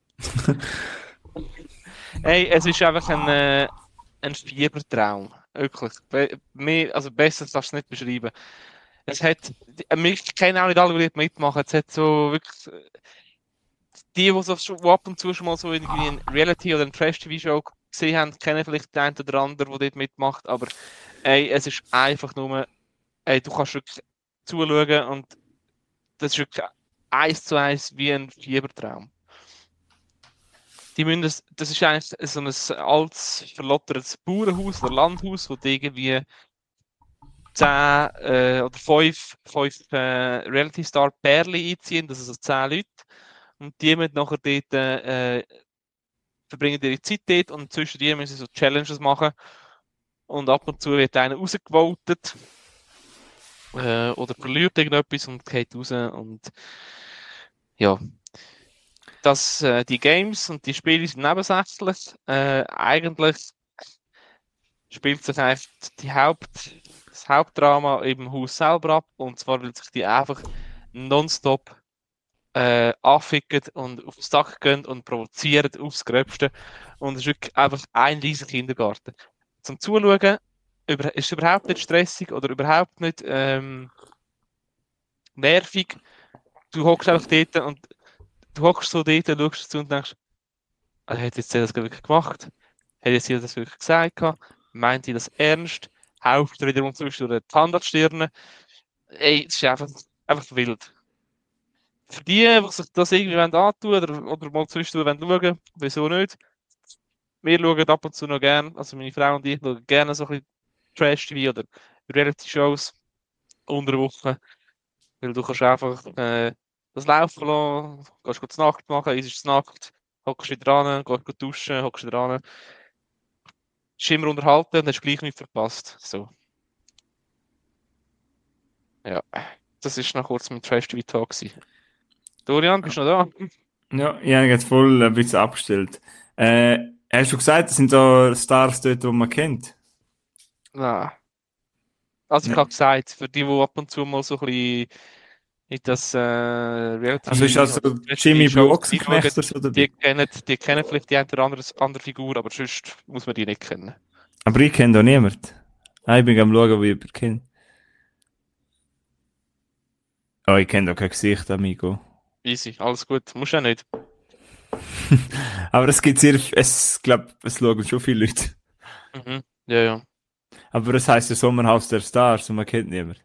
Ey, es ist einfach ein, äh, ein Fiebertraum. Wirklich. Be mehr, also besser kannst du es nicht beschreiben. Es hat, die- ich kenne auch nicht alle, die dort mitmachen. Es hat so wirklich, äh, die, die so schon, wo ab und zu schon mal so irgendwie ein Reality- oder ein Trash-T V-Show gesehen haben, kennen vielleicht den einen oder anderen, der dort mitmacht. Aber ey, es ist einfach nur, ey, du kannst wirklich zuschauen und das ist wirklich eins zu eins wie ein Fiebertraum. Die müssen das, das ist eigentlich so ein altes, verlottertes Bauernhaus oder Landhaus, wo die irgendwie zehn äh, oder fünf, fünf äh, Reality Star Pärchen einziehen, das sind so zehn Leute. Und die müssen nachher dort, äh, verbringen ihre Zeit dort und zwischen die müssen sie so Challenges machen. Und ab und zu wird einer rausgevotet äh, oder verliert irgendetwas und geht raus. Und ja, das, äh, die Games und die Spiele sind nebensächlich. Äh, eigentlich spielt sich eigentlich die Haupt, das Hauptdrama im Haus selber ab. Und zwar will sich die einfach nonstop äh, anficken und auf den Sack gehen und provozieren aufs Gröbste. Und es ist wirklich einfach ein riesiger Kindergarten. Zum Zuschauen über, ist es überhaupt nicht stressig oder überhaupt nicht ähm, nervig. Du hockst einfach dort und du hockst so dort und schaust zu und denkst, ah, hat jetzt der das wirklich gemacht? Hat jetzt jeder das wirklich gesagt? gehabt? Meint ihr das ernst? Haucht er wieder um zwischendurch die Hand an die Stirn? Ey, es ist einfach, einfach wild. Für die, die sich das irgendwie wollen antun oder, oder mal zwischendurch wollen schauen, wieso nicht? Wir schauen ab und zu noch gerne, also meine Frau und ich schauen gerne so ein bisschen Trash-T V oder Reality-Shows unter der Woche, weil du kannst einfach äh, das laufen lassen, gehst gut zur Nacht machen, isst Nacht, hockst wieder dran, gehst duschen, hockst wieder dran, bist immer unterhalten und hast gleich nichts verpasst. So, ja, das ist noch kurz mit Trash-T V-Talk gewesen. Dorian, bist du noch da? Ja, ich habe jetzt voll ein bisschen abgestellt. Äh, hast du gesagt, es sind da Stars dort, die man kennt? Nein. Also ich Ja. habe gesagt, für die, die ab und zu mal so ein bisschen in das äh, Also ist Reality also oder Jimmy Blue Reality-Shows reinschauen, Ochsenknecht oder so dabei? die kennen, die kennen vielleicht die eine oder andere, andere Figur, aber sonst muss man die nicht kennen. Aber ich kenne da niemand. Ah, ich bin am schauen, wie ich jemanden kenne. Oh, ich kenne da kein Gesicht, amigo. Easy, alles gut, musst du ja nicht. Aber es gibt sehr, es, glaub, es schauen schon viele Leute. Mhm. Ja, ja. Aber es heisst ja Sommerhaus der Stars und man kennt niemand.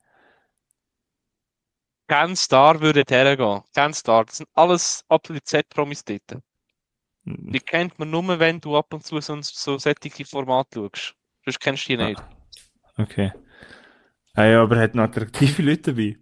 Kein Star würde hergehen. Kein Star. Das sind alles absolute Z-Promis dort. Hm. Die kennt man nur, wenn du ab und zu so, so solche Formate schaust. Sonst kennst du die nicht. Ah, okay. Ah ja, aber er hat noch attraktive Leute dabei.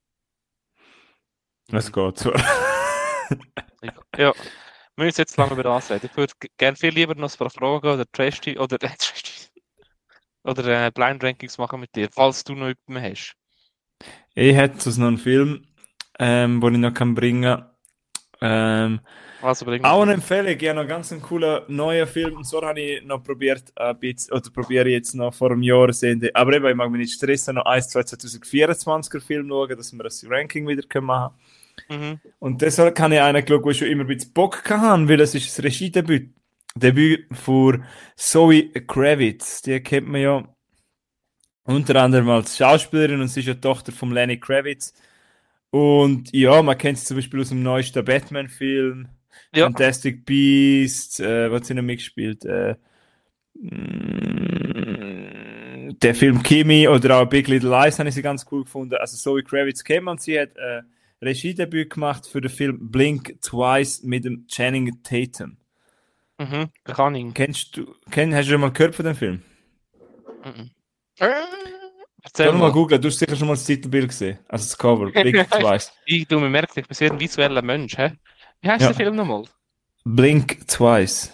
Es Mhm. geht so. Ja. Ja. Wir müssen jetzt lange über das reden. Ich würde gerne viel lieber noch ein paar Fragen oder Trash oder, äh, Trash oder äh, Blind Rankings machen mit dir, falls du noch jemanden hast. Ich hätte sonst noch einen Film, ähm, den ich noch kann bringen Ähm, Also bring auch mal. eine Empfehlung, ich habe noch ganz einen coolen neuen Film, und so habe ich noch probiert, ein bisschen, oder probiere ich jetzt noch vor einem Jahr sehen. Aber eben, ich mag mich nicht stressen, noch ein, zwei zwanzig vierundzwanziger Film schauen, dass wir das Ranking wieder machen können. Mhm. Und deshalb habe ich einen geschaut, wo ich schon immer ein bisschen Bock hatte, weil das ist das Regiedebüt. Debüt für Zoe Kravitz. Die kennt man ja unter anderem als Schauspielerin, und sie ist ja Tochter von Lenny Kravitz. Und ja, man kennt sie zum Beispiel aus dem neuesten Batman-Film, Ja. Fantastic Beasts, äh, was hat sie noch mitgespielt? Äh, mm, der Film Kimi oder auch Big Little Lies habe ich sie ganz cool gefunden. Also Zoe Kravitz kennt man, sie hat äh, Regiedebüt gemacht für den Film Blink Twice mit dem Channing Tatum. Mhm. Kann ich. Kennst du, kenn, hast du schon mal gehört von dem Film? Mhm. Äh, Erzähl Geh mal mal. googeln, du hast sicher schon mal das Titelbild gesehen. Also das Cover, Blink Twice. Ich, du, man merkt, ich bin sehr ein visueller Mensch, hä? Wie heißt der Ja, Film nochmal? Blink Twice.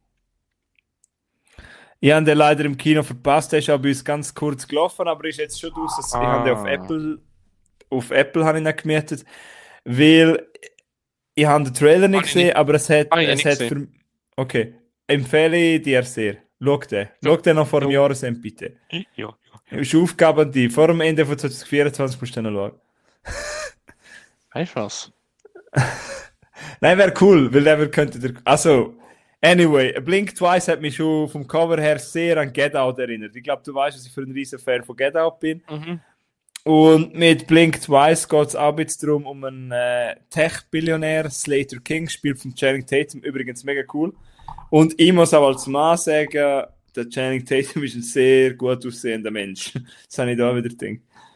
Ich habe den leider im Kino verpasst, der ist auch bei uns ganz kurz gelaufen, aber ist jetzt schon draus. Ich habe den auf Ah. Apple, auf Apple habe ich ihn gemietet, weil ich habe den Trailer nicht Habe ich nicht, gesehen, aber es hat, habe ich es nicht hat gesehen. für, okay, empfehle ich dir sehr. Schau den. Ja. Schau den noch vor dem Ja. Jahresende, bitte. Ja, ja, ja. Ist Aufgabe an dich. Vor dem Ende von zwanzig vierundzwanzig musst du den noch schauen. Weißt du was? Nein, wäre cool, weil der könnte der, also, anyway, Blink Twice hat mich schon vom Cover her sehr an Get Out erinnert. Ich glaube, du weißt, dass ich für ein riesen Fan von Get Out bin. Mhm. Und mit Blink Twice geht es auch jetzt darum, um einen äh, Tech-Billionär, Slater King, gespielt von Channing Tatum, übrigens mega cool. Und ich muss auch als Mann sagen, der Channing Tatum ist ein sehr gut aussehender Mensch. Das habe ich da wieder gedacht.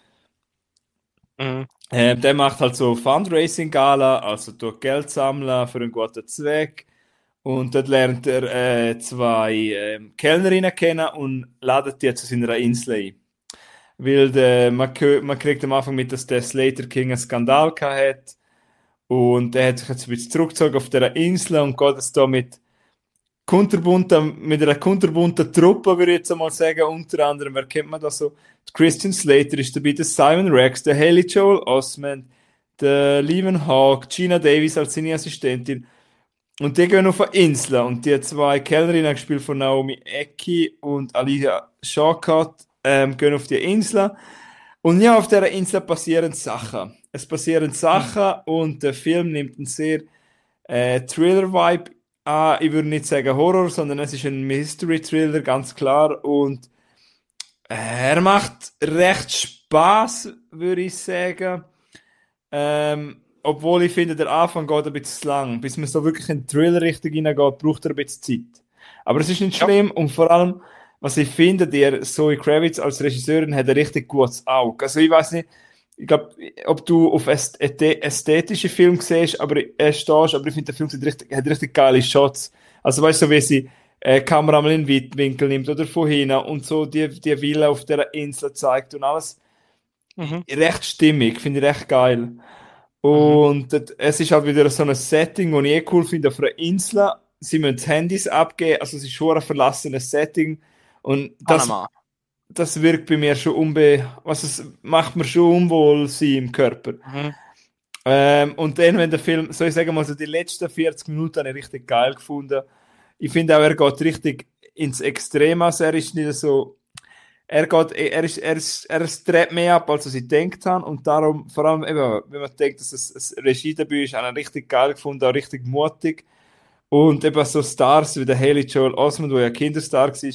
Mhm. Äh, der macht halt so Fundraising-Gala, also durch Geld sammeln für einen guten Zweck. Und dort lernt er äh, zwei äh, Kellnerinnen kennen und ladet die zu seiner Insel ein. Weil der, man, man kriegt am Anfang mit, dass der Slater King einen Skandal gehabt hat. Und er hat sich jetzt ein bisschen zurückgezogen auf dieser Insel und geht jetzt da mit kunterbunten, mit einer kunterbunten Truppe, würde ich jetzt einmal sagen. Unter anderem, wer kennt man da so? Christian Slater ist dabei, der Simon Rex, der Haley Joel Osment, der Levin Hawke, Gina Davis als seine Assistentin. Und die gehen auf eine Insel. Und die zwei Kellnerinnen, gespielt von Naomi Ecki und Alicia Shawkat, ähm, gehen auf die Insel. Und ja, auf dieser Insel passieren Sachen. Es passieren Sachen und der Film nimmt einen sehr äh, Thriller-Vibe an. Ich würde nicht sagen Horror, sondern es ist ein Mystery-Thriller, ganz klar. Und äh, er macht recht Spaß, würde ich sagen. Ähm, obwohl ich finde, der Anfang geht ein bisschen zu lang. Bis man so wirklich in den Thriller richtig hineingeht, braucht er ein bisschen Zeit. Aber es ist nicht Ja. schlimm und vor allem, was ich finde, der Zoe Kravitz als Regisseurin hat ein richtig gutes Auge. Also ich weiß nicht, ich glaube, ob du auf äst ästhetische Filme siehst, aber er stehst, aber ich finde, der Film hat richtig, hat richtig geile Shots. Also weißt du, so wie sie äh, Kamera mal in den Weitwinkel nimmt oder von hinten und so die, die Villa auf der Insel zeigt und alles. Mhm. Recht stimmig, finde ich recht geil. Und mhm. es ist halt wieder so ein Setting, das ich eh cool finde, auf einer Insel. Sie müssen die Handys abgeben, also es ist schon ein verlassenes Setting. Und das, das wirkt bei mir schon unbe... Was es macht mir schon unwohl sein im Körper. Mhm. Ähm, und dann, wenn der Film, soll ich sagen mal, so die letzten vierzig Minuten habe ich richtig geil gefunden. Ich finde auch, er geht richtig ins Extrem, also er ist nicht so... Er geht, er ist, er ist, er dreht mehr ab, als ich gedacht habe. Und darum, vor allem, eben, wenn man denkt, dass es ein Regiedebüt ist, habe ich richtig geil gefunden, auch richtig mutig. Und eben so Stars wie der Haley Joel Osment, der ja Kinderstar war,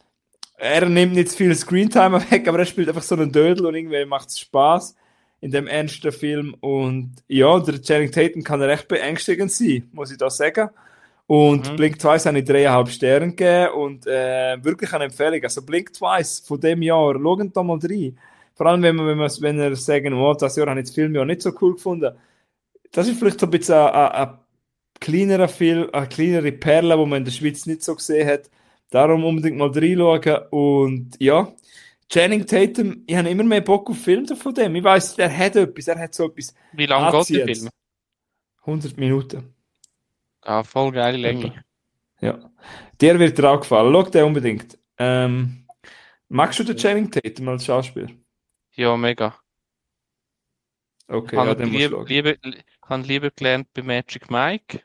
er nimmt nicht zu viel Screentime weg, aber er spielt einfach so einen Dödel und irgendwie macht es Spaß in dem ernsten Film. Und ja, der Channing Tatum kann recht beängstigend sein, muss ich da sagen. Und mhm. Blink Twice habe ich dreieinhalb Sterne gegeben und äh, wirklich eine Empfehlung. Also Blink Twice von dem Jahr, schaut da mal rein. Vor allem, wenn, man, wenn, man, wenn er sagen, oh, das Jahr habe ich das Film ja nicht so cool gefunden. Das ist vielleicht so ein bisschen ein, ein, ein kleinerer Film, eine kleinere Perle, die man in der Schweiz nicht so gesehen hat. Darum unbedingt mal reinschauen. Und ja, Channing Tatum, ich habe immer mehr Bock auf Filme von dem. Ich weiss, er hat etwas, er hat so etwas. Wie lange geht der Film? hundert Minuten. Ah, voll geile Länge. Ja. Dir wird er auch gefallen. Schau den unbedingt. Ähm, magst du den Channing Tatum als Schauspieler? Ja, mega. Okay, Habe ja, dann musst lieb, du schauen. liebe, habe lieber gelernt bei Magic Mike.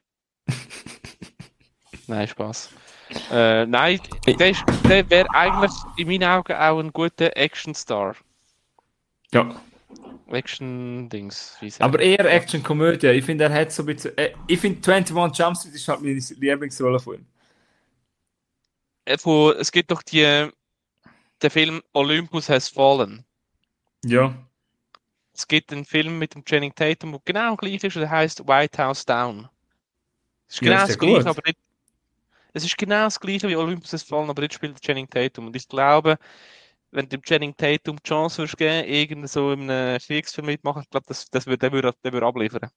Nein, Spaß. Äh, nein, der, ist- der wäre eigentlich in meinen Augen auch ein guter Action-Star. Ja. Action-Dings, wie Aber sagen. eher Ja. Action-Komödie. Ich finde, er hat so ein bisschen. Äh, ich finde, einundzwanzig Jump Street ist halt meine Lieblingsrolle von ihm. Äh, Wo, es gibt doch die, der Film Olympus Has Fallen. Ja. Es gibt einen Film mit dem Channing Tatum, der genau gleich ist, der heißt White House Down. Es ist Ja, genau ist der das gleiche, gut? aber nicht, es ist genau das gleiche wie Olympus Has Fallen, aber jetzt spielt Channing Tatum. Und ich glaube, wenn du dem Channing Tatum die Chance würdest geben, irgend so in einem Kriegsfilm mitmachen, ich glaube, das, das würde, der würde, der würde abliefern.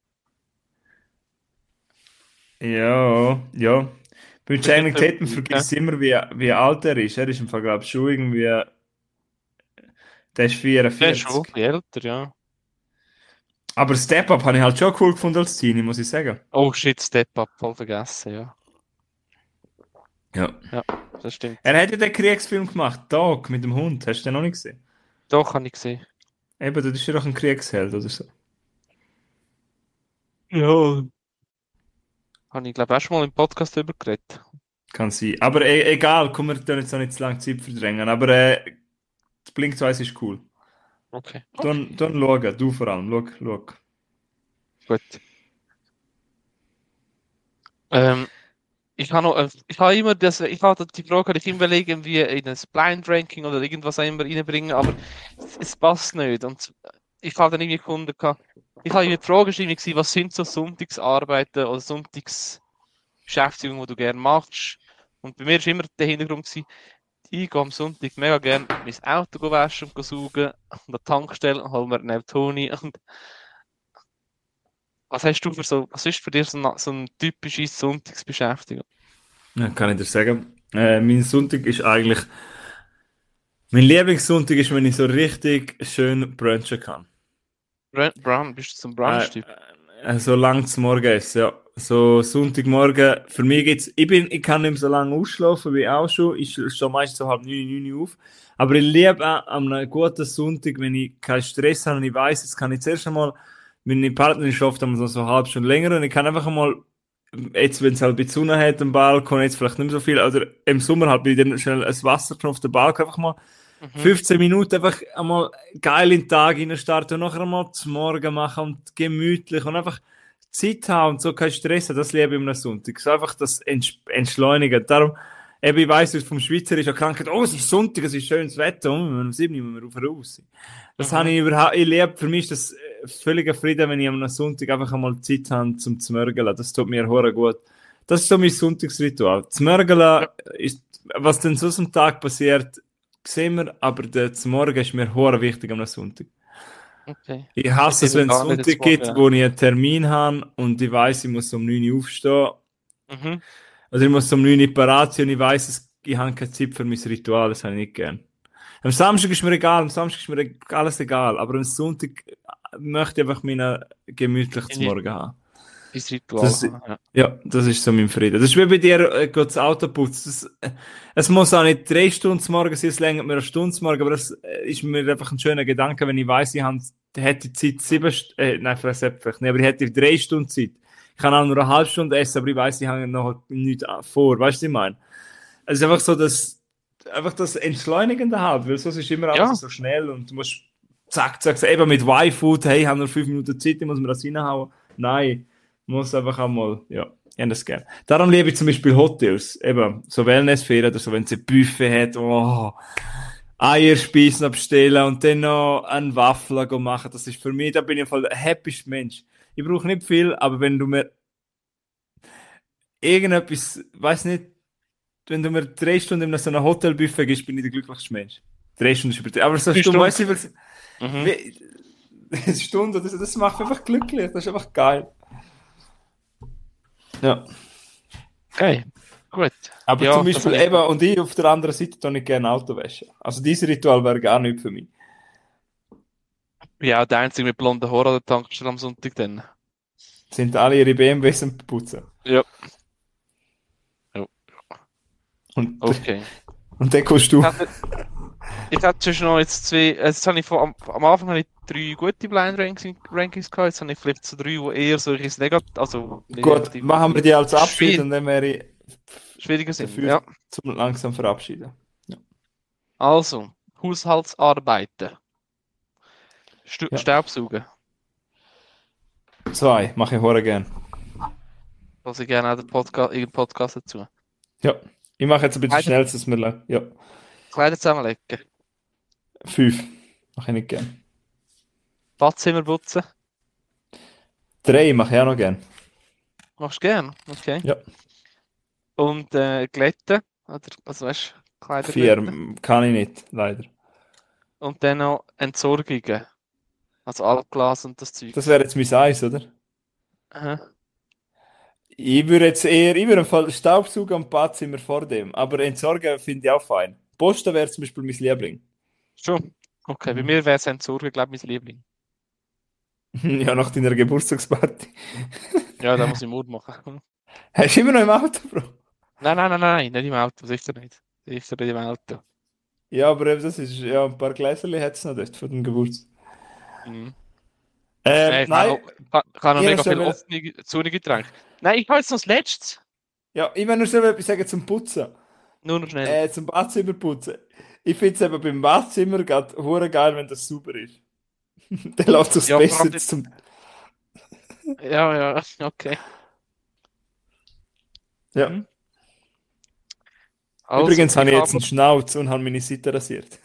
Ja, ja. Bei Das ist Channing nicht so Tatum weit, ja. vergisst immer, wie, wie alt er ist. Er ist im Fall, glaube ich, schon irgendwie. Der ist Der ist schon ein vierundvierzig. bisschen älter, ja. Aber Step Up habe ich halt schon cool gefunden als Teenie, muss ich sagen. Oh shit, Step Up, voll vergessen, ja. Ja. Ja, das stimmt. Er hat ja den Kriegsfilm gemacht, Dog, mit dem Hund. Hast du den noch nicht gesehen? Doch, habe ich gesehen. Eben, das ist ja doch ein Kriegsheld oder so. Ja. Habe ich, glaube ich, auch schon mal im Podcast darüber geredet. Kann sein. Aber e egal, komm, wir tun jetzt auch nicht zu lange Zeit verdrängen. Aber äh, Blink zwei ist cool. Okay. Okay. Dann, dann schauen, du vor allem, schau, schau. Gut. Ähm, ich habe noch, äh, ich habe immer das, ich habe die Frage, kann ich immer legen, wie in ein Blind Ranking oder irgendwas auch immer reinbringen, aber es, es passt nicht. Und ich habe dann irgendwie gefunden, gehabt- ich habe irgendwie die Frage geschrieben, gewesen, was sind so Sonntagsarbeiten oder Sonntagsbeschäftigungen, die du gerne machst? Und bei mir ist immer der Hintergrund gewesen, ich gehe am Sonntag mega gerne mein Auto go waschen und go saugen und an der Tankstelle und hol mir einen Toni. Und was hast du für so, was ist für dich so, eine- so eine typische Sonntagsbeschäftigung? Ja, kann ich dir sagen. Äh, mein Sonntag ist eigentlich. Mein Lieblingssonntag ist, wenn ich so richtig schön brunchen kann. Brun Brun bist du zum Äh, Brunch-Typ? äh, so lang zum Morgenessen, ja. So Sonntagmorgen, für mich geht's, ich bin, ich kann nicht mehr so lange ausschlafen, wie auch schon. Ich stehe meistens so halb neun, neun Uhr auf. Aber ich liebe auch an einem guten Sonntag, wenn ich keinen Stress habe und ich weiss, jetzt kann ich zuerst einmal, meine Partnerin schläft dann so so eine halbe Stunde länger und ich kann einfach einmal, jetzt, wenn es halt ein bisschen Sonne hat am Balkon, jetzt vielleicht nicht mehr so viel, oder im Sommer halt bin ich dann schnell ein Wasser genommen auf den Balkon, einfach mal Mhm. fünfzehn Minuten einfach einmal geil in den Tag starten und nachher einmal zum Morgen machen und gemütlich und einfach Zeit haben und so kein Stress haben. Das liebe ich am Sonntag. So einfach das Ents Entschleunigen. Darum, eben, ich weiss, vom Schweizer ist ja Krankheit, oh, es ist Sonntag, es ist schönes Wetter, und um sieben Uhr müssen wir raus. Das Mhm. habe ich überhaupt, ich liebe, für mich ist das äh, völliger Frieden, wenn ich am Sonntag einfach einmal Zeit habe zum Zmörgeln. Das tut mir hure gut. Das ist so mein Sonntagsritual. Zmörgeln Ja. ist, was denn so am Tag passiert, sehen wir, aber der Morgen ist mir hure wichtig am Sonntag. Okay. Ich hasse Ich es, wenn bin es gar nicht Sonntag jetzt gibt, morgen. wo ich einen Termin habe und ich weiss, ich muss um neun Uhr aufstehen. Mhm. Also ich muss um neun Uhr parat sein und ich weiss, ich habe keine Zeit für mein Ritual, das habe ich nicht gern. Am Samstag ist mir egal, am Samstag ist mir alles egal, aber am Sonntag möchte ich einfach meinen gemütlich zum In Morgen haben. Dein Ritual Das, haben, ja. ja, das ist so mein Frieden. Das ist wie bei dir, äh, geht das Auto putzen. Das, äh, es muss auch nicht drei Stunden zum Morgen sein, es längert mir eine Stunde zum Morgen, aber das äh, ist mir einfach ein schöner Gedanke, wenn ich weiss, ich habe, hätte Zeit sieben Stunden, äh, nein, vielleicht vielleicht nicht, aber ich hätte drei Stunden Zeit. Ich kann auch nur eine halbe Stunde essen, aber ich weiss, ich habe noch nichts vor. Weißt du, was ich meine? Es ist einfach so, dass, einfach das Entschleunigende halt, weil sonst ist immer alles Ja, so schnell und du musst zack, zack, zack, eben mit Y-Food, hey, ich habe nur fünf Minuten Zeit, ich muss mir das reinhauen. Nein. Muss einfach einmal, ja, ich habe das gerne. Darum liebe ich zum Beispiel Hotels, eben, so Wellnessferien oder so, wenn es ein Buffet hat, oh, Eierspeisen abstellen und dann noch einen Waffel machen, das ist für mich, da bin ich voll der happieste Mensch. Ich brauche nicht viel, aber wenn du mir irgendetwas, weiß nicht, wenn du mir drei Stunden in so einem Hotelbuffet gibst, bin ich der glücklichste Mensch. Drei Stunden ist übertrieben. Aber so eine drei Stunde, Stunden. weißt du, Mhm. wie, eine Stunde, das, das macht mich einfach glücklich, das ist einfach geil. Ja. Okay, gut. Aber Ja, zum das Beispiel habe ich. eben, und ich auf der anderen Seite tue ich gerne Auto waschen. Also dieses Ritual wäre gar nicht für mich. Ich bin auch der Einzige mit blonden Haaren an der Tankstelle am Sonntag dann. Sind alle ihre B M Ws am putzen. Ja. Ja. Und, Okay. und dann kommst du. Ich hätte, Ich hatte schon noch jetzt zwei, äh, jetzt habe ich von, am, am Anfang habe ich drei gute Blind Rankings, Rankings gehabt, jetzt habe ich vielleicht so drei, die eher so ein bisschen negativ, also Gut, negativ, machen wir die als Abschied schwierig, und dann wäre ich schwieriger sind, dafür ja. zum langsam verabschieden. Ja. Also, Haushaltsarbeiten, Stu Ja. Staubsaugen, Zwei, mache ich hure gern. was ich gerne auch den Podcast, irgendeinen Podcast dazu. Ja. Ich mache jetzt ein bisschen Kleider, schnell, dass wir lang. Ja. Kleider zusammenlegen, Fünf. Mache ich nicht gern. Badzimmer putzen, Drei mache ich auch noch gern. machst du gern, okay. Ja. Und äh, glätten, oder, also weißt du, Kleider Vier glätten. kann ich nicht, leider. Und dann noch Entsorgungen, also Altglas und das Das Zeugs. wäre jetzt mein Eis, oder? Aha. Ich würde jetzt eher, ich würde im Fall Staubsaugen und Badzimmer vor dem, aber Entsorgen finde ich auch fein. Posten wäre zum Beispiel mein Liebling. Schon. Okay, bei Mhm. mir wäre es Entsorgen, glaube ich, mein Liebling. Ja, nach deiner Geburtstagsparty. Ja, da muss ich Mut machen. Hast du immer noch im Auto, Bro? Nein, nein, nein, nein, nicht im Auto, sicher nicht. Sicher nicht im Auto. Ja, aber eben, das ist, ja, ein paar Gläserli hat es noch dort von dem Geburtstag. Mhm. Ähm, Nein, ich habe nein, noch, ich habe noch ich mega soll viel will, offene Zungengetränke. Nein, ich habe jetzt noch das Letzte. ja, ich will nur so etwas sagen zum Putzen. Nur noch schnell. Äh, zum Badzimmer putzen. Ich finde es eben beim Badzimmer gerade hure geil, wenn das sauber ist. Dann lässt es Ja, vor besser allem jetzt. zum. Ja, ja, okay. Ja. Mhm. Also, Übrigens habe ich ich jetzt habe einen Schnauz und habe meine Seite rasiert.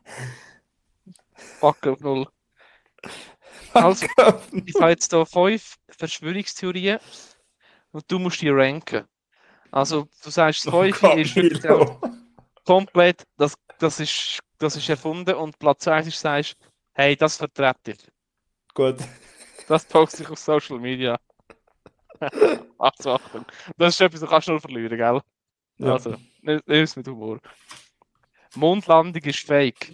Fuck auf null. Also, Fuck off. ich habe jetzt hier fünf Verschwörungstheorien und du musst die ranken. Also, du sagst, das Oh fünf Gott, ist wirklich einfach Milo. komplett, das, das ist, das ist erfunden und Platz eins ist, sagst, hey, das vertrete ich. Gut. Das poste ich auf Social Media. Also, Achtung. Das ist etwas, das kannst du nur verlieren, gell? Ja. Also, nimm es mit Humor. Mondlandung ist fake.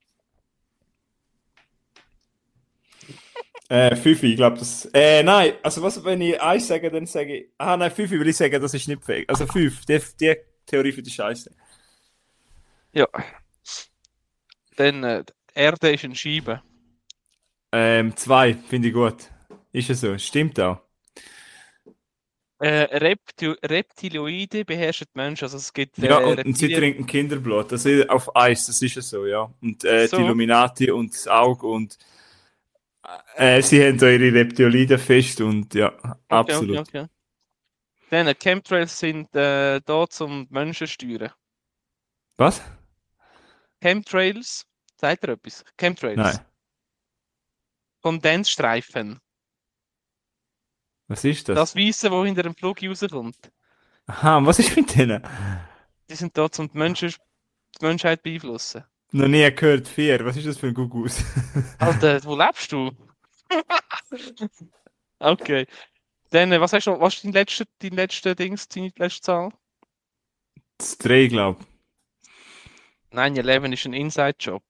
Äh, Fifi, ich glaube das. Äh, nein, also was, wenn ich eins sage, dann sage ich. Ah, nein, Fifi will ich sagen, das ist nicht fake. Also fünf, die, die Theorie für die Scheiße. Ja. Dann, äh, die Erde ist ein Scheibe. Ähm, zwei, finde ich gut. Ist ja so, stimmt auch. Äh, Reptil Reptiloide beherrschen die Menschen. Also es gibt Ja, äh, und, und sie Reptilien. trinken Kinderblut. Das ist auf Eis, das ist ja so, ja. Und äh, die So. Illuminati und das Auge und äh, sie haben da ihre Reptiliden fest und ja, Okay, absolut. okay, okay. Dann, äh, Chemtrails sind äh, da zum Menschen steuern. Was? Chemtrails, sagt ihr etwas? Chemtrails. Nein. Kondensstreifen. Was ist das? Das Weiße, das hinter dem Flug rauskommt. Aha, und was ist mit denen? Die sind da, um die, Menschen, die Menschheit beeinflussen. Noch nie gehört, vier. Was ist das für ein Gugus? Alter, wo lebst du? Okay. Dann, äh, was hast du noch? Was ist dein letzter, dein letzter Dings, deine letzte Zahl? Das drei, glaube ich. nine eleven ist ein Inside-Job.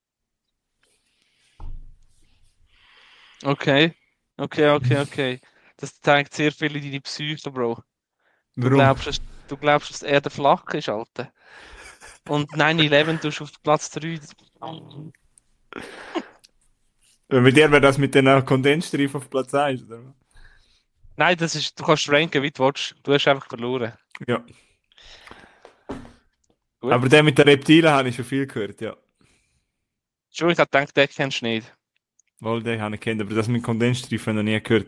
Okay. Okay, okay, okay. Das zeigt sehr viel in deine Psyche, Bro. Du Warum? glaubst, dass, du glaubst, dass die Erde flach ist, Alter. Und nine eleven tust du auf Platz drei. Mit dir wäre das mit den Kondensstreifen auf Platz eins, oder? Nein, das ist, du kannst ranken, wie du willst. Du hast einfach verloren. Ja. Gut. Aber der mit den Reptilen habe ich schon viel gehört, ja. Schon, ich habe gedacht, den kennst du nicht. Wohl, den habe ich kennt, aber das mit Kondensstreifen noch nie gehört.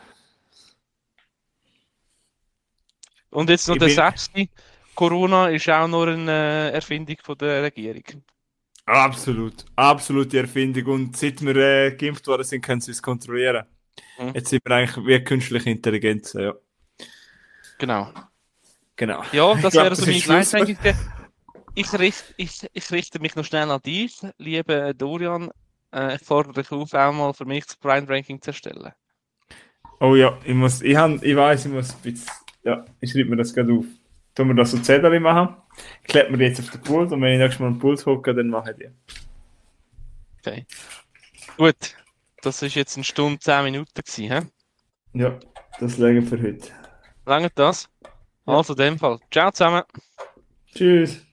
Und jetzt noch Ich der bin- sechste. Corona ist auch nur eine äh, Erfindung von der Regierung. Absolut. Absolute Erfindung. Und seit wir äh, geimpft worden sind, können sie es kontrollieren. Mhm. Jetzt sind wir eigentlich wie künstliche Intelligenz, ja. Genau. Genau. Ja, Ich das glaub, wäre das so mein ist Schluss. Kleinsängige. Ich, richt, ich, ich richte mich noch schnell an dich, lieber Dorian. Äh, ich fordere dich auf, auch mal für mich das Prime Ranking zu erstellen. Oh ja, ich muss, ich, han, ich weiß, ich muss ein bisschen, ja, ich schreibe mir das gerade auf. Tun wir das so Zettel machen, klebe mir die jetzt auf den Puls und wenn ich nächstes Mal einen Puls hocke, dann mache ich die. Okay. Gut. Das ist jetzt eine Stunde, zehn Minuten gewesen, hä? Ja, das lege ich für heute. Lange das? Ja. Also, in dem Fall. Ciao zusammen. Tschüss.